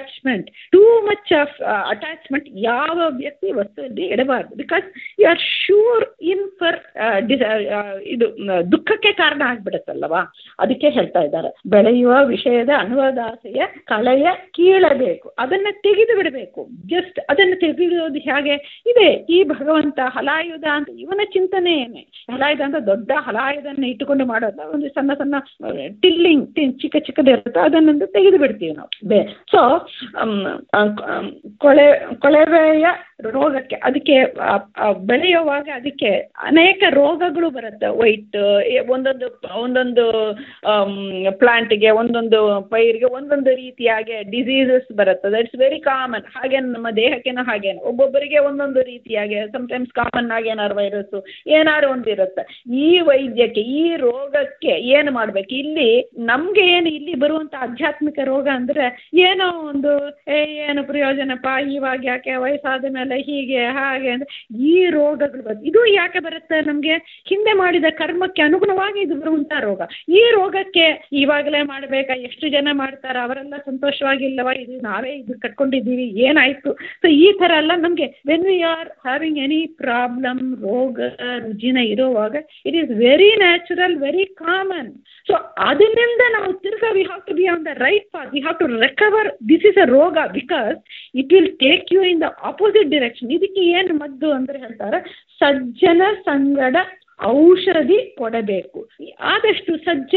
ಅಟ್ಯಾಚ್ಮೆಂಟ್ ಯಾವ ವ್ಯಕ್ತಿ ವಸ್ತುವಿನಲ್ಲಿ ಇಡಬಾರ್ದು. Because you are sure in for ಇದು ದುಃಖಕ್ಕೆ ಕಾರಣ ಆಗ್ಬಿಡುತ್ತಲ್ಲವಾ. ಅದಕ್ಕೆ ಹೇಳ್ತಾ ಇದ್ದಾರೆ ಬೆಳೆಯುವ ವಿಷಯದ ಅನುಭವದ ಆಸೆಯ ಕಳೆಯ ಕೀಳಬೇಕು, ಅದನ್ನ ತೆಗೆದು ಬಿಡಬೇಕು. ಜಸ್ಟ್ ಅದನ್ನು ತೆಗೆಯೋದು ಹೇಗೆ ಇದೆ, ಈ ಭಗವಂತ ಹಲಾಯುಧ ಅಂತ ಇವನ ಚಿಂತನೆ ಏನೇ. ಹಲಾಯುಧ ಅಂತ ದೊಡ್ಡ ಹಲಾಯುಧನ ಇಟ್ಟುಕೊಂಡು ಮಾಡೋದ, ಒಂದು ಸಣ್ಣ ಸಣ್ಣ ಟಿಲ್ಲಿಂಗ್ ಚಿಕ್ಕದಿರುತ್ತೆ, ಅದನ್ನೊಂದು ತೆಗೆದು ಬಿಡ್ತೀವಿ ನಾವು. ಸೊ ಕೊಳೆವೆಯ ರೋಗಕ್ಕೆ ಅದಕ್ಕೆ ಬೆಳೆಯುವಾಗ ಅದಕ್ಕೆ ಅನೇಕ ರೋಗಗಳು ಬರುತ್ತೆ. ವೈಟ್ ಒಂದೊಂದು ಪ್ಲಾಂಟ್ಗೆ, ಒಂದೊಂದು ಪೈರ್ಗೆ ಒಂದೊಂದು ರೀತಿಯಾಗಿ ಡಿಸೀಸಸ್ ಬರುತ್ತೆ. That's very common. ಹಾಗೆ ನಮ್ಮ ದೇಹಕ್ಕೇನೋ ಹಾಗೇನು ಒಬ್ಬೊಬ್ಬರಿಗೆ ಒಂದೊಂದು ರೀತಿಯಾಗಿ, ಸಮ್ಟೈಮ್ಸ್ ಕಾಮನ್ ಆಗಿ ಏನಾರು ವೈರಸ್ಸು ಏನಾರು ಒಂದಿರುತ್ತೆ. ಈ ವೈದ್ಯಕ್ಕೆ ಈ ರೋಗಕ್ಕೆ ಏನು ಮಾಡಬೇಕು? ಇಲ್ಲಿ ನಮಗೆ ಏನು ಇಲ್ಲಿ ಬರುವಂಥ ಆಧ್ಯಾತ್ಮಿಕ ರೋಗ ಅಂದರೆ ಏನೋ ಒಂದು ಏನು ಪ್ರಯೋಜನಪ್ಪ, ಇವಾಗ ಯಾಕೆ ವಯಸ್ಸಾದ ಮೇಲೆ ಹೀಗೆ ಹಾಗೆ ಅಂದರೆ ಈ ರೋಗಗಳು ಬರುತ್ತೆ. ಇದು ಯಾಕೆ ಬರುತ್ತೆ? ನಮಗೆ ಹಿಂದೆ ಮಾಡಿದ ಕರ್ಮಕ್ಕೆ ಅನುಗುಣವಾಗಿ ಇದು ಬರುವಂಥ ರೋಗ. ಈ ರೋಗಕ್ಕೆ ಇವಾಗಲೇ ಮಾಡಬೇಕಾ? ಎಷ್ಟು ಜನ ಮಾಡ್ತಾರೆ, ಅವರೆಲ್ಲ ಸಂತೋಷವಾಗಿಲ್ಲವ, ಇದು ನಾವೇ ಇದು ಕಟ್ಕೊಂಡಿದ್ದೀವಿ, ಏನಾಯಿತು? ಸೊ ಈ ಥರ ಎಲ್ಲ ನಮಗೆ when we are having any problem, ರೋಗ ರುಜಿನ ಇರುವಾಗ it is very natural, very common. So ಅದರಿಂದ ನಾವು ತಿರ್ಗಾ we have to be on the right path, we have to recover. This is a ರೋಗ because it will take you in the opposite direction. ಇದಕ್ಕೆ ಏನು ಮದ್ದು ಅಂದರೆ ಹೇಳ್ತಾರೆ ಸಜ್ಜನ ಸಂಗಡ ಔಷಧಿ ಕೊಡಬೇಕು. ಆದಷ್ಟು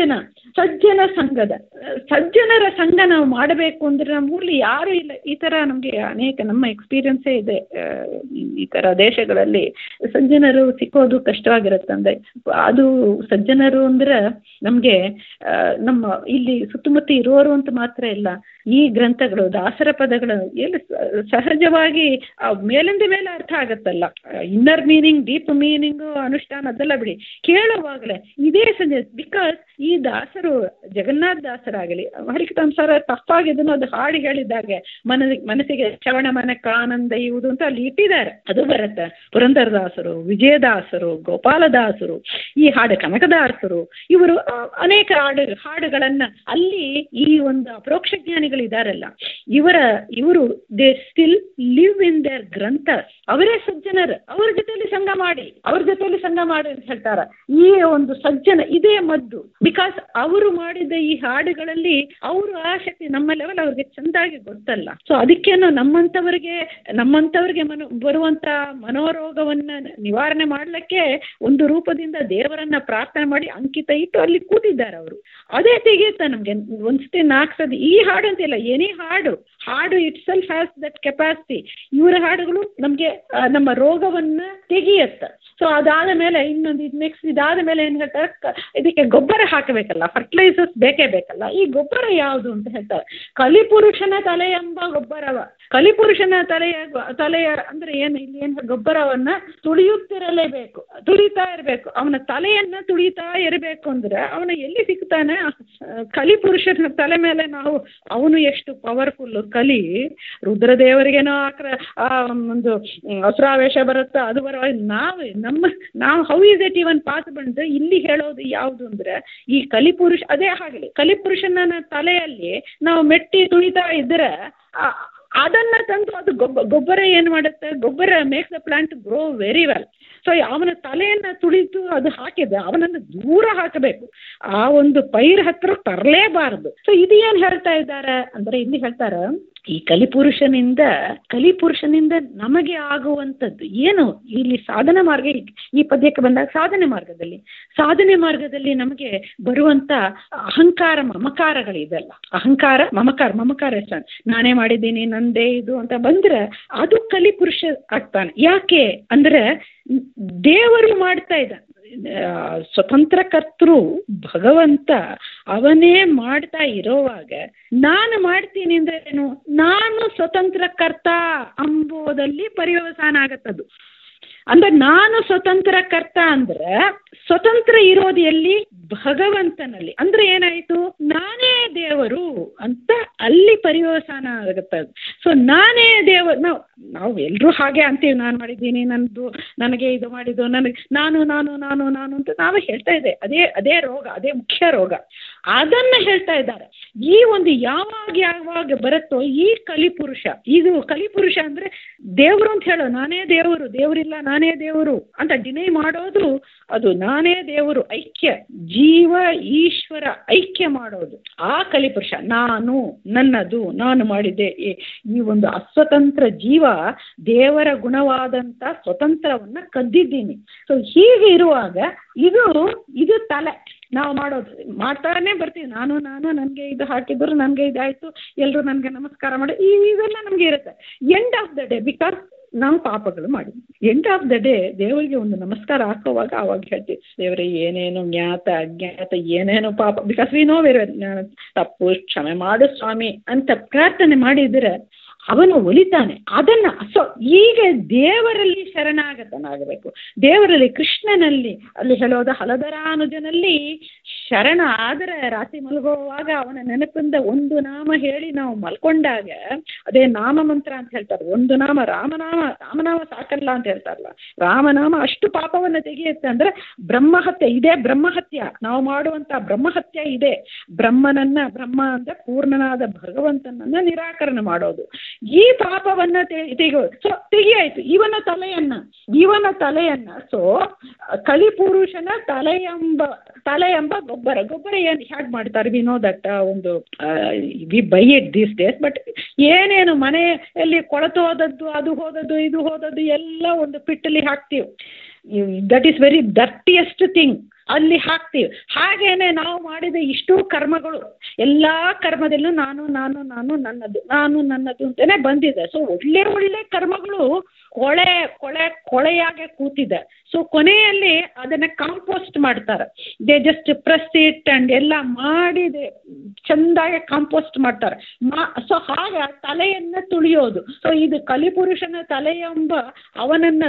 ಸಜ್ಜನರ ಸಂಘ ನಾವು ಮಾಡಬೇಕು ಅಂದರೆ ನಮ್ಮೂರಲ್ಲಿ ಯಾರೂ ಇಲ್ಲ. ಈ ಥರ ನಮಗೆ ಅನೇಕ ನಮ್ಮ ಎಕ್ಸ್ಪೀರಿಯನ್ಸೇ ಇದೆ. ಈ ಥರ ದೇಶಗಳಲ್ಲಿ ಸಜ್ಜನರು ಸಿಕ್ಕೋದು ಕಷ್ಟವಾಗಿರುತ್ತೆ. ಅಂದರೆ ಅದು ಸಜ್ಜನರು ಅಂದರೆ ನಮಗೆ ನಮ್ಮ ಇಲ್ಲಿ ಸುತ್ತಮುತ್ತ ಇರೋರು ಅಂತ ಮಾತ್ರ ಇಲ್ಲ, ಈ ಗ್ರಂಥಗಳು ದಾಸರ ಪದಗಳು ಎಲ್ಲಿ ಸಹಜವಾಗಿ ಮೇಲಿಂದ ಮೇಲೆ ಅರ್ಥ ಆಗುತ್ತಲ್ಲ. ಇನ್ನರ್ ಮೀನಿಂಗ್, ಡೀಪ್ ಮೀನಿಂಗು, ಅನುಷ್ಠಾನ ಅದೆಲ್ಲ ಬಿಡಿ, ಕೇಳುವಾಗಲೇ ಇದೇ ಸಂಜೆ. ಬಿಕಾಸ್ ಈ ದಾಸರು, ಜಗನ್ನಾಥ ದಾಸರಾಗಲಿ, ಹರಿಕಥಾಂಸಾರ ತಪ್ಪಾಗಿದ್ದನ್ನು ಅದು ಹಾಡು ಹೇಳಿದ್ದಾಗೆ ಮನಸ್ಸಿಗೆ ಶ್ರವಣ ಮನಕ್ಕೆ ಆನಂದ ಇವುದು ಅಂತ ಅಲ್ಲಿ ಇಟ್ಟಿದ್ದಾರೆ. ಅದು ಬರುತ್ತೆ. ಪುರಂದರದಾಸರು, ವಿಜಯದಾಸರು, ಗೋಪಾಲದಾಸರು, ಈ ಹಾಡು ಕನಕದಾಸರು, ಇವರು ಅನೇಕ ಹಾಡುಗಳನ್ನು ಅಲ್ಲಿ ಈ ಒಂದು ಅಪರೋಕ್ಷ ಜ್ಞಾನಿಗಳಿದಾರಲ್ಲ, ಇವರು they still live in their ಗ್ರಂಥ. ಅವರೇ ಸಜ್ಜನರು. ಅವ್ರ ಜೊತೆಯಲ್ಲಿ ಸಂಘ ಮಾಡಿ ಅಂತ ಹೇಳ್ತಾರೆ. ಈ ಒಂದು ಸಜ್ಜನ ಇದೇ ಮದ್ದು. ಬಿಕಾಸ್ ಅವರು ಮಾಡಿದ ಈ ಹಾಡುಗಳಲ್ಲಿ ಅವರು ಆಸಕ್ತಿ ನಮ್ಮ ಲೆವೆಲ್ ಅವ್ರಿಗೆ ಚೆಂದಾಗಿ ಗೊತ್ತಲ್ಲ. ಸೊ ಅದಕ್ಕೇನು ನಮ್ಮಂಥವ್ರಿಗೆ ಬರುವಂತ ಮನೋರೋಗವನ್ನ ನಿವಾರಣೆ ಮಾಡ್ಲಿಕ್ಕೆ ಒಂದು ರೂಪದಿಂದ ದೇವರನ್ನ ಪ್ರಾರ್ಥನೆ ಮಾಡಿ ಅಂಕಿತ ಇಟ್ಟು ಅಲ್ಲಿ ಕೂತಿದ್ದಾರೆ ಅವರು. ಅದೇ ತೆಗೆಯುತ್ತೆ ನಮ್ಗೆ ಒಂದ್ಸತಿ 4 ಸತಿ. ಈ ಹಾಡು ಅಂತಿಲ್ಲ, ಎನಿ ಹಾಡು itself has that capacity. ಇವರ ಹಾಡುಗಳು ನಮ್ಗೆ ನಮ್ಮ ರೋಗವನ್ನ ತೆಗೆಯುತ್ತೆ. ಸೊ ಅದಾದ ಮೇಲೆ ಇನ್ನೊಂದು ನೆಕ್ಸ್ಟ್ ಇದಾದ ಮೇಲೆ ಏನು ಹೇಳ್ತಾರೆ, ಇದಕ್ಕೆ ಗೊಬ್ಬರ ಹಾಕಬೇಕಲ್ಲ, ಫರ್ಟಿಲೈಸರ್ಸ್ ಬೇಕಲ್ಲ. ಈ ಗೊಬ್ಬರ ಯಾವುದು ಅಂತ ಹೇಳ್ತಾರೆ, ಕಲಿಪುರುಷನ ತಲೆ ಎಂಬ ಗೊಬ್ಬರವ. ಕಲಿಪುರುಷನ ತಲೆಯ ಅಂದ್ರೆ ಏನು, ಇಲ್ಲಿ ಏನು ಗೊಬ್ಬರವನ್ನ ತುಳಿತಾ ಇರಬೇಕು. ಅವನ ತಲೆಯನ್ನ ತುಳಿತಾ ಇರಬೇಕು ಅಂದ್ರೆ ಅವನ ಎಲ್ಲಿ ಸಿಗ್ತಾನೆ? ಕಲಿಪುರುಷನ ತಲೆ ಮೇಲೆ ಅವನು ಎಷ್ಟು ಪವರ್ಫುಲ್. ಕಲಿ ರುದ್ರದೇವರಿಗೇನೋ ಒಂದು ಅಸುರಾವೇಶ ಬರುತ್ತೆ, ಅದು ಬರುವಾಗ ನಾವು how is it even possible ಅಂತ ಇಲ್ಲಿ ಹೇಳೋದು ಯಾವುದು ಅಂದ್ರೆ, ಈ ಕಲಿಪುರುಷ ಅದೇ ಆಗಲಿ, ಕಲಿಪುರುಷನ ತಲೆಯಲ್ಲಿ ನಾವು ಮೆಟ್ಟಿ ತುಳಿತಾ ಇದ್ರೆ ಅದನ್ನ ತಂದು ಅದು ಗೊಬ್ಬರ ಏನು ಮಾಡುತ್ತೆ? ಗೊಬ್ಬರ makes the plant grow very well. So ಅವನ ತಲೆಯನ್ನು ತುಳಿದು ಅದು ಹಾಕಿದೆ, ಅವನನ್ನು ದೂರ ಹಾಕಬೇಕು, ಆ ಒಂದು ಪೈರ್ ಹತ್ರ ತರಲೇಬಾರದು. ಸೊ ಇದು ಏನು ಹೇಳ್ತಾ ಇದ್ದಾರೆ ಅಂದರೆ, ಇಲ್ಲಿ ಹೇಳ್ತಾರೆ ಈ ಕಲಿಪುರುಷನಿಂದ ನಮಗೆ ಆಗುವಂಥದ್ದು ಏನು? ಇಲ್ಲಿ ಸಾಧನ ಮಾರ್ಗ, ಈ ಪದ್ಯಕ್ಕೆ ಬಂದಾಗ ಸಾಧನೆ ಮಾರ್ಗದಲ್ಲಿ ನಮಗೆ ಬರುವಂತ ಅಹಂಕಾರ ಮಮಕಾರಗಳಿದೆಲ್ಲ. ಮಮಕಾರ ನಾನೇ ಮಾಡಿದ್ದೀನಿ, ನಂದೇ ಇದು ಅಂತ ಬಂದ್ರೆ ಅದು ಕಲಿಪುರುಷ ಆಗ್ತಾನೆ. ಯಾಕೆ ಅಂದ್ರೆ ದೇವರು ಮಾಡ್ತಾ ಇದ್ದಾನೆ. ಸ್ವತಂತ್ರ ಕರ್ತೃ ಭಗವಂತ ಅವನೇ ಮಾಡ್ತಾ ಇರೋವಾಗ ನಾನು ಮಾಡ್ತೀನಿ ಅಂದ್ರೆ ಏನು? ನಾನು ಸ್ವತಂತ್ರ ಕರ್ತ ಅಂಬೋದಲ್ಲಿ ಪರ್ಯವಸಾನ ಆಗತ್ತದು. ಅಂದ್ರೆ ನಾನು ಸ್ವತಂತ್ರ ಕರ್ತ ಅಂದ್ರೆ ಸ್ವತಂತ್ರ ಇರೋದು ಎಲ್ಲಿ? ಭಗವಂತನಲ್ಲಿ. ಅಂದ್ರೆ ಏನಾಯಿತು? ನಾನೇ ದೇವರು ಅಂತ ಅಲ್ಲಿ ಪರ್ಯವಸಾನ ಆಗುತ್ತೆ. ಸೊ ನಾನೇ ದೇವರು. ನಾವು ಎಲ್ಲರೂ ಹಾಗೆ ಅಂತೀವಿ, ನಾನು ಮಾಡಿದ್ದೀನಿ, ನನ್ನದು, ನನಗೆ ಇದು ಮಾಡಿದ್ದು, ನನಗೆ ನಾನು ನಾನು ನಾನು ನಾನು ಅಂತ ನಾವೇ ಹೇಳ್ತಾ ಇದೆ. ಅದೇ ರೋಗ, ಅದೇ ಮುಖ್ಯ ರೋಗ. ಅದನ್ನು ಹೇಳ್ತಾ ಇದ್ದಾರೆ. ಈ ಒಂದು ಯಾವಾಗ ಬರುತ್ತೋ ಈ ಕಲಿಪುರುಷ, ಇದು ಕಲಿಪುರುಷ ಅಂದರೆ ದೇವರು ಅಂತ ಹೇಳೋ, ನಾನೇ ದೇವರು, ದೇವರಿಲ್ಲ ನಾನೇ ದೇವರು ಅಂತ ಡಿನೈ ಮಾಡೋದು, ಅದು ನಾನೇ ದೇವರು ಐಕ್ಯ, ಜೀವ ಈಶ್ವರ ಐಕ್ಯ ಮಾಡೋದು ಆ ಕಲಿಪುರುಷ. ನಾನು, ನನ್ನದು, ನಾನು ಮಾಡಿದ್ದೆ. ಈ ಒಂದು ಅಸ್ವತಂತ್ರ ಜೀವ ದೇವರ ಗುಣವಾದಂಥ ಸ್ವತಂತ್ರವನ್ನು ಕದ್ದಿದ್ದೀನಿ. ಸೊ ಹೀಗೆ ಇರುವಾಗ ಇದು ತಲೆ ನಾವು ಮಾಡೋದು, ಮಾಡ್ತಾನೆ ಬರ್ತೀವಿ. ನಾನು ನನಗೆ ಇದು ಹಾಕಿದ್ರು, ನನಗೆ ಇದಾಯಿತು, ಎಲ್ಲರೂ ನನಗೆ ನಮಸ್ಕಾರ ಮಾಡಿ, ಇವೆಲ್ಲ ನಮಗೆ ಇರುತ್ತೆ. End of the day, because ನಾವು ಪಾಪಗಳು ಮಾಡಿದ್ವಿ. ಎಂಡ್ ಆಫ್ ದ ಡೇ ದೇವರಿಗೆ ಒಂದು ನಮಸ್ಕಾರ ಹಾಕುವಾಗ ಅವಾಗ ಹೇಳ್ತೀವಿ, ದೇವರೇ ಏನೇನು ಜ್ಞಾತ ಅಜ್ಞಾತ ಏನೇನು ಪಾಪ, ಬಿಕಾಸ್ ವಿ ನೋ ವೇರ್ ತಪ್ಪು, ಕ್ಷಮೆ ಮಾಡು ಸ್ವಾಮಿ ಅಂತ ಪ್ರಾರ್ಥನೆ ಮಾಡಿದರೆ ಅವನು ಒಲಿತಾನೆ ಅದನ್ನು. ಸೊ ಈಗ ದೇವರಲ್ಲಿ ಶರಣಾಗತನಾಗಬೇಕು. ದೇವರಲ್ಲಿ, ಕೃಷ್ಣನಲ್ಲಿ, ಅಲ್ಲಿ ಹೇಳೋದು ಹಲದರಾನುಜನಲ್ಲಿ ಶರಣ ಆದರೆ ರಾತ್ರಿ ಮಲಗುವಾಗ ಅವನ ನೆನಪಿಂದ ಒಂದು ನಾಮ ಹೇಳಿ ನಾವು ಮಲ್ಕೊಂಡಾಗ, ಅದೇ ನಾಮ ಮಂತ್ರ ಅಂತ ಹೇಳ್ತಾರೆ. ಒಂದು ನಾಮ, ರಾಮನಾಮ ಸಾಕಲ್ಲ ಅಂತ ಹೇಳ್ತಾರಲ್ಲ, ರಾಮನಾಮ ಅಷ್ಟು ಪಾಪವನ್ನು ತೆಗೆಯುತ್ತೆ. ಅಂದರೆ ಬ್ರಹ್ಮಹತ್ಯೆ, ಇದೇ ಬ್ರಹ್ಮಹತ್ಯ, ನಾವು ಮಾಡುವಂಥ ಬ್ರಹ್ಮಹತ್ಯೆ ಇದೆ. ಬ್ರಹ್ಮ ಅಂದರೆ ಪೂರ್ಣನಾದ ಭಗವಂತನನ್ನು ನಿರಾಕರಣೆ ಮಾಡೋದು. ಈ ಪಾಪವನ್ನು ಸೊ ತೆಗಿಯಾಯ್ತು ಇವನ ತಲೆಯನ್ನ. ಸೊ ಕಲಿಪುರುಷನ ತಲೆ ಎಂಬ ಗೊಬ್ಬರ ಏನು ಹೇಗೆ ಮಾಡ್ತಾರೆ? ವಿ ನೋ ದಟ್ ಒಂದು we buy it these days. But ಏನೇನು ಮನೆಯಲ್ಲಿ ಕೊಳತು ಹೋದದ್ದು, ಅದು ಹೋದದ್ದು, ಇದು ಹೋದದ್ದು ಎಲ್ಲ ಒಂದು ಪಿಟ್ಟಲ್ಲಿ ಹಾಕ್ತೀವಿ. That is very dirtiest thing. ಅಲ್ಲಿ ಹಾಕ್ತೀವಿ. ಹಾಗೇನೆ ನಾವು ಮಾಡಿದ ಇಷ್ಟು ಕರ್ಮಗಳು, ಎಲ್ಲ ಕರ್ಮದಲ್ಲೂ ನಾನು ನನ್ನದು ಅಂತಲೇ ಬಂದಿದೆ. ಸೊ ಒಳ್ಳೆ ಕರ್ಮಗಳು ಕೊಳೆಯಾಗೆ ಕೂತಿದೆ. ಸೊ ಕೊನೆಯಲ್ಲಿ ಅದನ್ನು ಕಾಂಪೋಸ್ಟ್ ಮಾಡ್ತಾರೆ. They just press it and ಎಲ್ಲ ಮಾಡಿದೆ ಚೆಂದಾಗಿ ಕಾಂಪೋಸ್ಟ್ ಮಾಡ್ತಾರೆ. ಸೊ ಹಾಗೆ ತಲೆಯನ್ನು ತುಳಿಯೋದು. ಸೊ ಇದು ಕಲಿಪುರುಷನ ತಲೆ ಎಂಬ ಅವನನ್ನು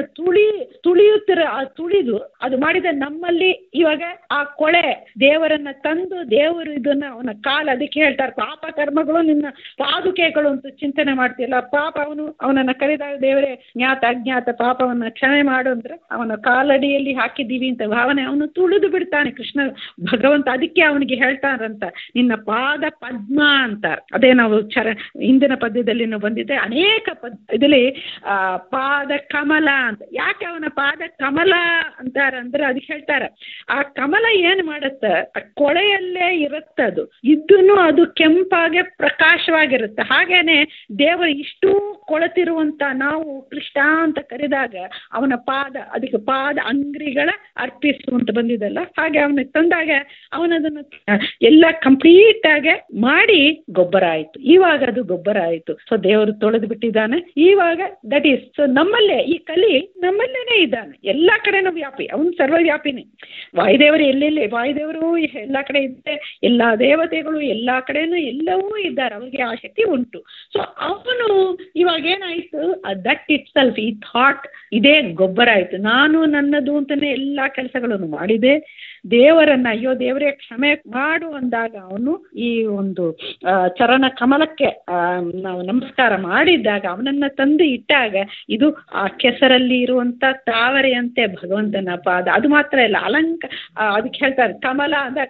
ತುಳಿದು ಅದು ಮಾಡಿದ ನಮ್ಮಲ್ಲಿ ಇವಾಗ ಆ ಕೊಳೆ ದೇವರನ್ನ ತಂದು, ದೇವರು ಇದನ್ನ ಅವನ ಕಾಲ, ಅದಕ್ಕೆ ಹೇಳ್ತಾರೆ ಪಾಪ ಕರ್ಮಗಳು ನಿನ್ನ ಪಾದುಕೆಗಳು ಅಂತ ಚಿಂತನೆ ಮಾಡ್ತಿಲ್ಲ. ಪಾಪ ಅವನನ್ನ ಕರೆದಾಗ ದೇವರೇ ಜ್ಞಾತ ಅಜ್ಞಾತ ಪಾಪವನ್ನು ಕ್ಷಮೆ ಮಾಡು ಅಂದ್ರೆ ಅವನ ಕಾಲಡಿಯಲ್ಲಿ ಹಾಕಿದ್ದೀವಿ ಅಂತ ಭಾವನೆ ಅವನು ತುಳಿದು ಬಿಡ್ತಾನೆ ಕೃಷ್ಣ ಭಗವಂತ. ಅದಕ್ಕೆ ಅವನಿಗೆ ಹೇಳ್ತಾರಂತ ನಿನ್ನ ಪಾದ ಪದ್ಮ ಅಂತಾರೆ. ಅದೇ ನಾವು ಹಿಂದಿನ ಪದ್ಯದಲ್ಲಿ ಬಂದಿದ್ದೆ ಅನೇಕ ಇದರಲ್ಲಿ ಪಾದ ಕಮಲ ಅಂತ. ಯಾಕೆ ಅವನ ಪಾದ ಕಮಲ ಅಂತಾರಂದ್ರೆ ಅದಕ್ಕೆ ಹೇಳ್ತಾರೆ, ಆ ಕಮಲ ಏನು ಮಾಡುತ್ತೆ, ಆ ಕೊಳೆಯಲ್ಲೇ ಇರುತ್ತೆ. ಅದು ಇದ್ದೂ ಅದು ಕೆಂಪಾಗೆ ಪ್ರಕಾಶವಾಗಿರುತ್ತೆ. ಹಾಗೇನೆ ದೇವರು ಇಷ್ಟೂ ಕೊಳೆತಿರುವಂತ ನಾವು ಕೃಷ್ಣ ಅಂತ ಕರೆದಾಗ ಅವನ ಅದಕ್ಕೆ ಪಾದ ಅಂಗ್ರಿಗಳ ಅರ್ಪಿಸು ಅಂತ ಬಂದಿದ್ದಲ್ಲ, ಹಾಗೆ ಅವನಿಗೆ ತಂದಾಗ ಅವನದನ್ನು ಎಲ್ಲ ಕಂಪ್ಲೀಟ್ ಆಗಿ ಮಾಡಿ ಗೊಬ್ಬರ ಆಯಿತು. ಇವಾಗ ಅದು ಗೊಬ್ಬರ ಆಯಿತು. ಸೊ ದೇವರು ತೊಳೆದು ಬಿಟ್ಟಿದ್ದಾನೆ. ಇವಾಗ ದಟ್ ಈಸ್ ಸೊ ನಮ್ಮಲ್ಲೇ ಈ ಕಲಿ ನಮ್ಮಲ್ಲೇನೆ ಇದ್ದಾನೆ. ಎಲ್ಲ ಕಡೆನೂ ವ್ಯಾಪಿ, ಅವನು ಸರ್ವವ್ಯಾಪಿನೇ. ವಾಯುದೇವರು ವಾಯುದೇವರು ಎಲ್ಲ ಕಡೆ ಇದ್ದರೆ ಎಲ್ಲ ದೇವತೆಗಳು ಎಲ್ಲ ಕಡೆನೂ ಎಲ್ಲವೂ ಇದ್ದಾರೆ. ಅವರಿಗೆ ಆ ಶಕ್ತಿ ಉಂಟು. ಸೊ ಅವನು ಇವಾಗ ಏನಾಯಿತು, ದಟ್ ಇಟ್ ಸೆಲ್ಫ್ ಈ ಥಾಟ್ ಇದೇ ಗೊಬ್ಬರ ಆಯಿತು. ನಾನು ನನ್ನದು ಅಂತಲೇ ಎಲ್ಲ ಕೆಲಸಗಳನ್ನು ಮಾಡಿದೆ. ದೇವರನ್ನ ಅಯ್ಯೋ ದೇವರೇ ಕ್ಷಮೆ ಮಾಡು ಅಂದಾಗ ಅವನು ಈ ಒಂದು ಚರಣ ಕಮಲಕ್ಕೆ ನಾವು ನಮಸ್ಕಾರ ಮಾಡಿದ್ದಾಗ ಅವನನ್ನ ತಂದು ಇಟ್ಟಾಗ ಇದು ಆ ಕೆಸರಲ್ಲಿ ಇರುವಂತ ತಾವರೆಯಂತೆ ಭಗವಂತನ ಪಾದ. ಅದು ಮಾತ್ರ ಇಲ್ಲ, ಅದಕ್ಕೆ ಹೇಳ್ತಾರೆ ಕಮಲ ಅಂದ್ರೆ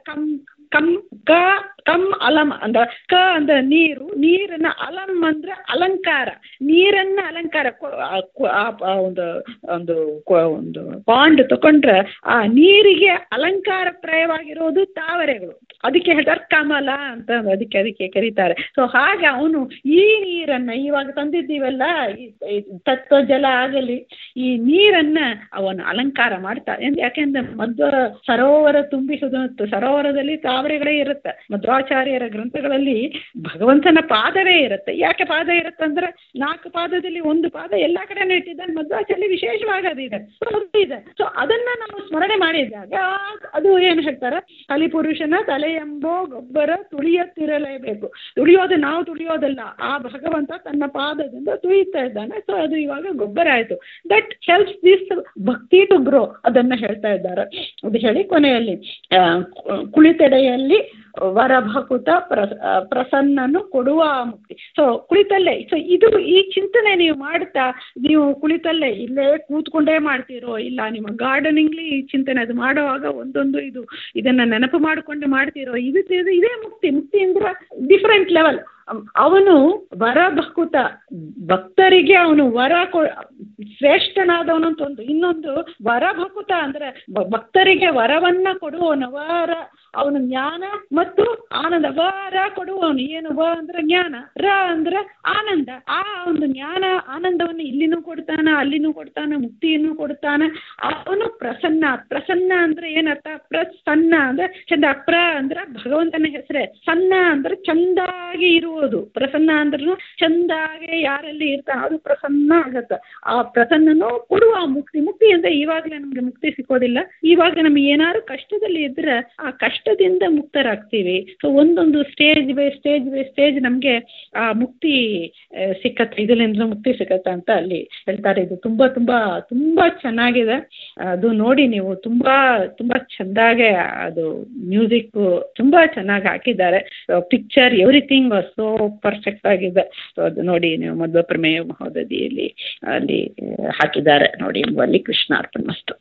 ಕಮ್ ಅಲಂ ಅಂದ ಕ ಅಂದ್ರೆ ನೀರು, ನೀರನ್ನ ಅಲಂ ಅಂದ್ರೆ ಅಲಂಕಾರ, ನೀರನ್ನ ಅಲಂಕಾರ. ಒಂದು ಪಾಂಡ್ ತಕೊಂಡ್ರೆ ಆ ನೀರಿಗೆ ಅಲಂಕಾರ ಪ್ರಾಯವಾಗಿರೋದು ತಾವರೆಗಳು. ಅದಕ್ಕೆ ಹೇಳ್ತಾರೆ ಕಮಲ ಅಂತ, ಅದಕ್ಕೆ ಕರೀತಾರೆ. ಸೊ ಹಾಗೆ ಅವನು ಈ ನೀರನ್ನ ಇವಾಗ ತಂದಿದ್ದೀವಲ್ಲ, ತತ್ವ ಜಲ ಆಗಲಿ, ಈ ನೀರನ್ನ ಅವನು ಅಲಂಕಾರ ಮಾಡ್ತಾರೆ. ಯಾಕೆಂದ್ರೆ ಸರೋವರ ತುಂಬಿಸುವುದು, ಸರೋವರದಲ್ಲಿ ತಾವರೆಗಳೇ ಇರುತ್ತೆ. ಮಧ್ವಾಚಾರ್ಯರ ಗ್ರಂಥಗಳಲ್ಲಿ ಭಗವಂತನ ಪಾದವೇ ಇರುತ್ತೆ. ಯಾಕೆ ಪಾದ ಇರುತ್ತೆ ಅಂದ್ರೆ 4 ಪಾದದಲ್ಲಿ ಒಂದು ಪಾದ ಎಲ್ಲ ಕಡೆ ಇಟ್ಟಿದ್ದಾನೆ. ಮಧ್ವಾಚಾರ್ಯ ವಿಶೇಷವಾಗಿ ಅದಿದೆ. ಸೊ ಅದನ್ನ ನಾವು ಸ್ಮರಣೆ ಮಾಡಿದಾಗ ಅದು ಏನು ಹೇಳ್ತಾರೆ, ಕಲಿಪುರುಷನ ತಲೆ ಎಂಬೋ ಗೊಬ್ಬರ ತುಳಿಯುತ್ತಿರಲೇಬೇಕು. ತುಳಿಯೋದು ನಾವು ತುಳಿಯೋದಲ್ಲ, ಆ ಭಗವಂತ ತನ್ನ ಪಾದದಿಂದ ತುಳಿತಾ ಇದ್ದಾನೆ. ಸೊ ಅದು ಇವಾಗ ಗೊಬ್ಬರ ಆಯಿತು. That that helps this bhakti to grow ಅದನ್ನು ಹೇಳ್ತಾ ಇದ್ದಾರೆ. ಅದು ಹೇಳಿ ಕೊನೆಯಲ್ಲಿ ಕುಳಿತೆಡೆಯಲ್ಲಿ ವರಭಕುತ ಪ್ರಸನ್ನನು ಕೊಡುವ ಮುಕ್ತಿ. ಸೊ ಕುಳಿತಲ್ಲೇ, ಸೊ ಇದು ಈ ಚಿಂತನೆ ನೀವು ಮಾಡ್ತಾ, ನೀವು ಕುಳಿತಲ್ಲೇ ಇಲ್ಲೇ ಕೂತ್ಕೊಂಡೇ ಮಾಡ್ತೀರೋ, ಇಲ್ಲ ನಿಮ್ಮ ಗಾರ್ಡನಿಂಗ್ಲಿ ಈ ಚಿಂತನೆ ಅದು ಮಾಡುವಾಗ ಒಂದೊಂದು ಇದನ್ನ ನೆನಪು ಮಾಡಿಕೊಂಡು ಮಾಡ್ತೀರೋ, ಇದೇ ಮುಕ್ತಿ. ಮುಕ್ತಿ ಅಂದ್ರೆ ಡಿಫರೆಂಟ್ ಲೆವೆಲ್. ಅವನು ವರ ಭಕುತ, ಭಕ್ತರಿಗೆ ಅವನು ವರ ಶ್ರೇಷ್ಠನಾದವನು ಅಂತ ಒಂದು. ಇನ್ನೊಂದು ವರ ಭಕುತ ಅಂದ್ರೆ ಭಕ್ತರಿಗೆ ವರವನ್ನ ಕೊಡುವವನು. ವರ ಅವನು ಜ್ಞಾನ ಮತ್ತು ಆನಂದ. ವರ ಕೊಡುವವನು. ಏನು ವ ಅಂದ್ರೆ ಜ್ಞಾನ, ರ ಅಂದ್ರೆ ಆನಂದ. ಆ ಒಂದು ಜ್ಞಾನ ಆನಂದವನ್ನು ಇಲ್ಲಿನೂ ಕೊಡ್ತಾನೆ, ಅಲ್ಲಿನೂ ಕೊಡ್ತಾನೆ, ಮುಕ್ತಿಯನ್ನು ಕೊಡ್ತಾನೆ. ಅವನು ಪ್ರಸನ್ನ. ಪ್ರಸನ್ನ ಅಂದ್ರೆ ಏನರ್ಥ? ಪ್ರಸನ್ನ ಅಂದ್ರೆ ಚಂದ. ಪ್ರ ಅಂದ್ರೆ ಭಗವಂತನ ಹೆಸರೇ. ಸನ್ನ ಅಂದ್ರೆ ಚಂದಾಗಿ ಇರುವುದು. ಪ್ರಸನ್ನ ಅಂದ್ರೂ ಚಂದಾಗೆ ಯಾರಲ್ಲಿ ಇರ್ತಾನೆ ಅದು ಪ್ರಸನ್ನ ಆಗತ್ತ. ಆ ಪ್ರಸನ್ನನು ಕೊಡುವ ಮುಕ್ತಿ. ಮುಕ್ತಿ ಅಂದ್ರೆ ಇವಾಗಲೇ ನಮ್ಗೆ ಮುಕ್ತಿ ಸಿಕ್ಕೋದಿಲ್ಲ. ಇವಾಗ ನಮ್ಗೆ ಏನಾದ್ರು ಕಷ್ಟದಲ್ಲಿ ಇದ್ರೆ ಆ ಕಷ್ಟದಿಂದ ಮುಕ್ತರಾಗ್ತೀವಿ. ಸೊ ಒಂದೊಂದು stage by stage by stage ನಮ್ಗೆ ಆ ಮುಕ್ತಿ ಸಿಕ್ಕತ್ತೆ, ಇದರಿಂದ ಮುಕ್ತಿ ಸಿಕ್ಕತ್ತೆ ಅಂತ ಅಲ್ಲಿ ಹೇಳ್ತಾರೆ. ಇದು ತುಂಬಾ ತುಂಬಾ ತುಂಬಾ ಚೆನ್ನಾಗಿದೆ. ಅದು ನೋಡಿ ನೀವು ತುಂಬಾ ತುಂಬಾ ಚೆಂದಾಗೆ ಅದು ಮ್ಯೂಸಿಕ್ ತುಂಬಾ ಚೆನ್ನಾಗಿ ಹಾಕಿದ್ದಾರೆ. ಪಿಕ್ಚರ್ ಎವ್ರಿಥಿಂಗ್ ಸೋ ಪರ್ಫೆಕ್ಟ್ ಆಗಿದೆ. ಸೊ ಅದು ನೋಡಿ ನೀವು ಮಧ್ವ ಪ್ರಮೇಯ ಮಹೋದಧಿಯಲ್ಲಿ ಅಲ್ಲಿ ಹಾಕಿದ್ದಾರೆ ನೋಡಿ. ಅಲ್ಲಿ ಕೃಷ್ಣ ಅರ್ಪಣ ಮಸ್ತು.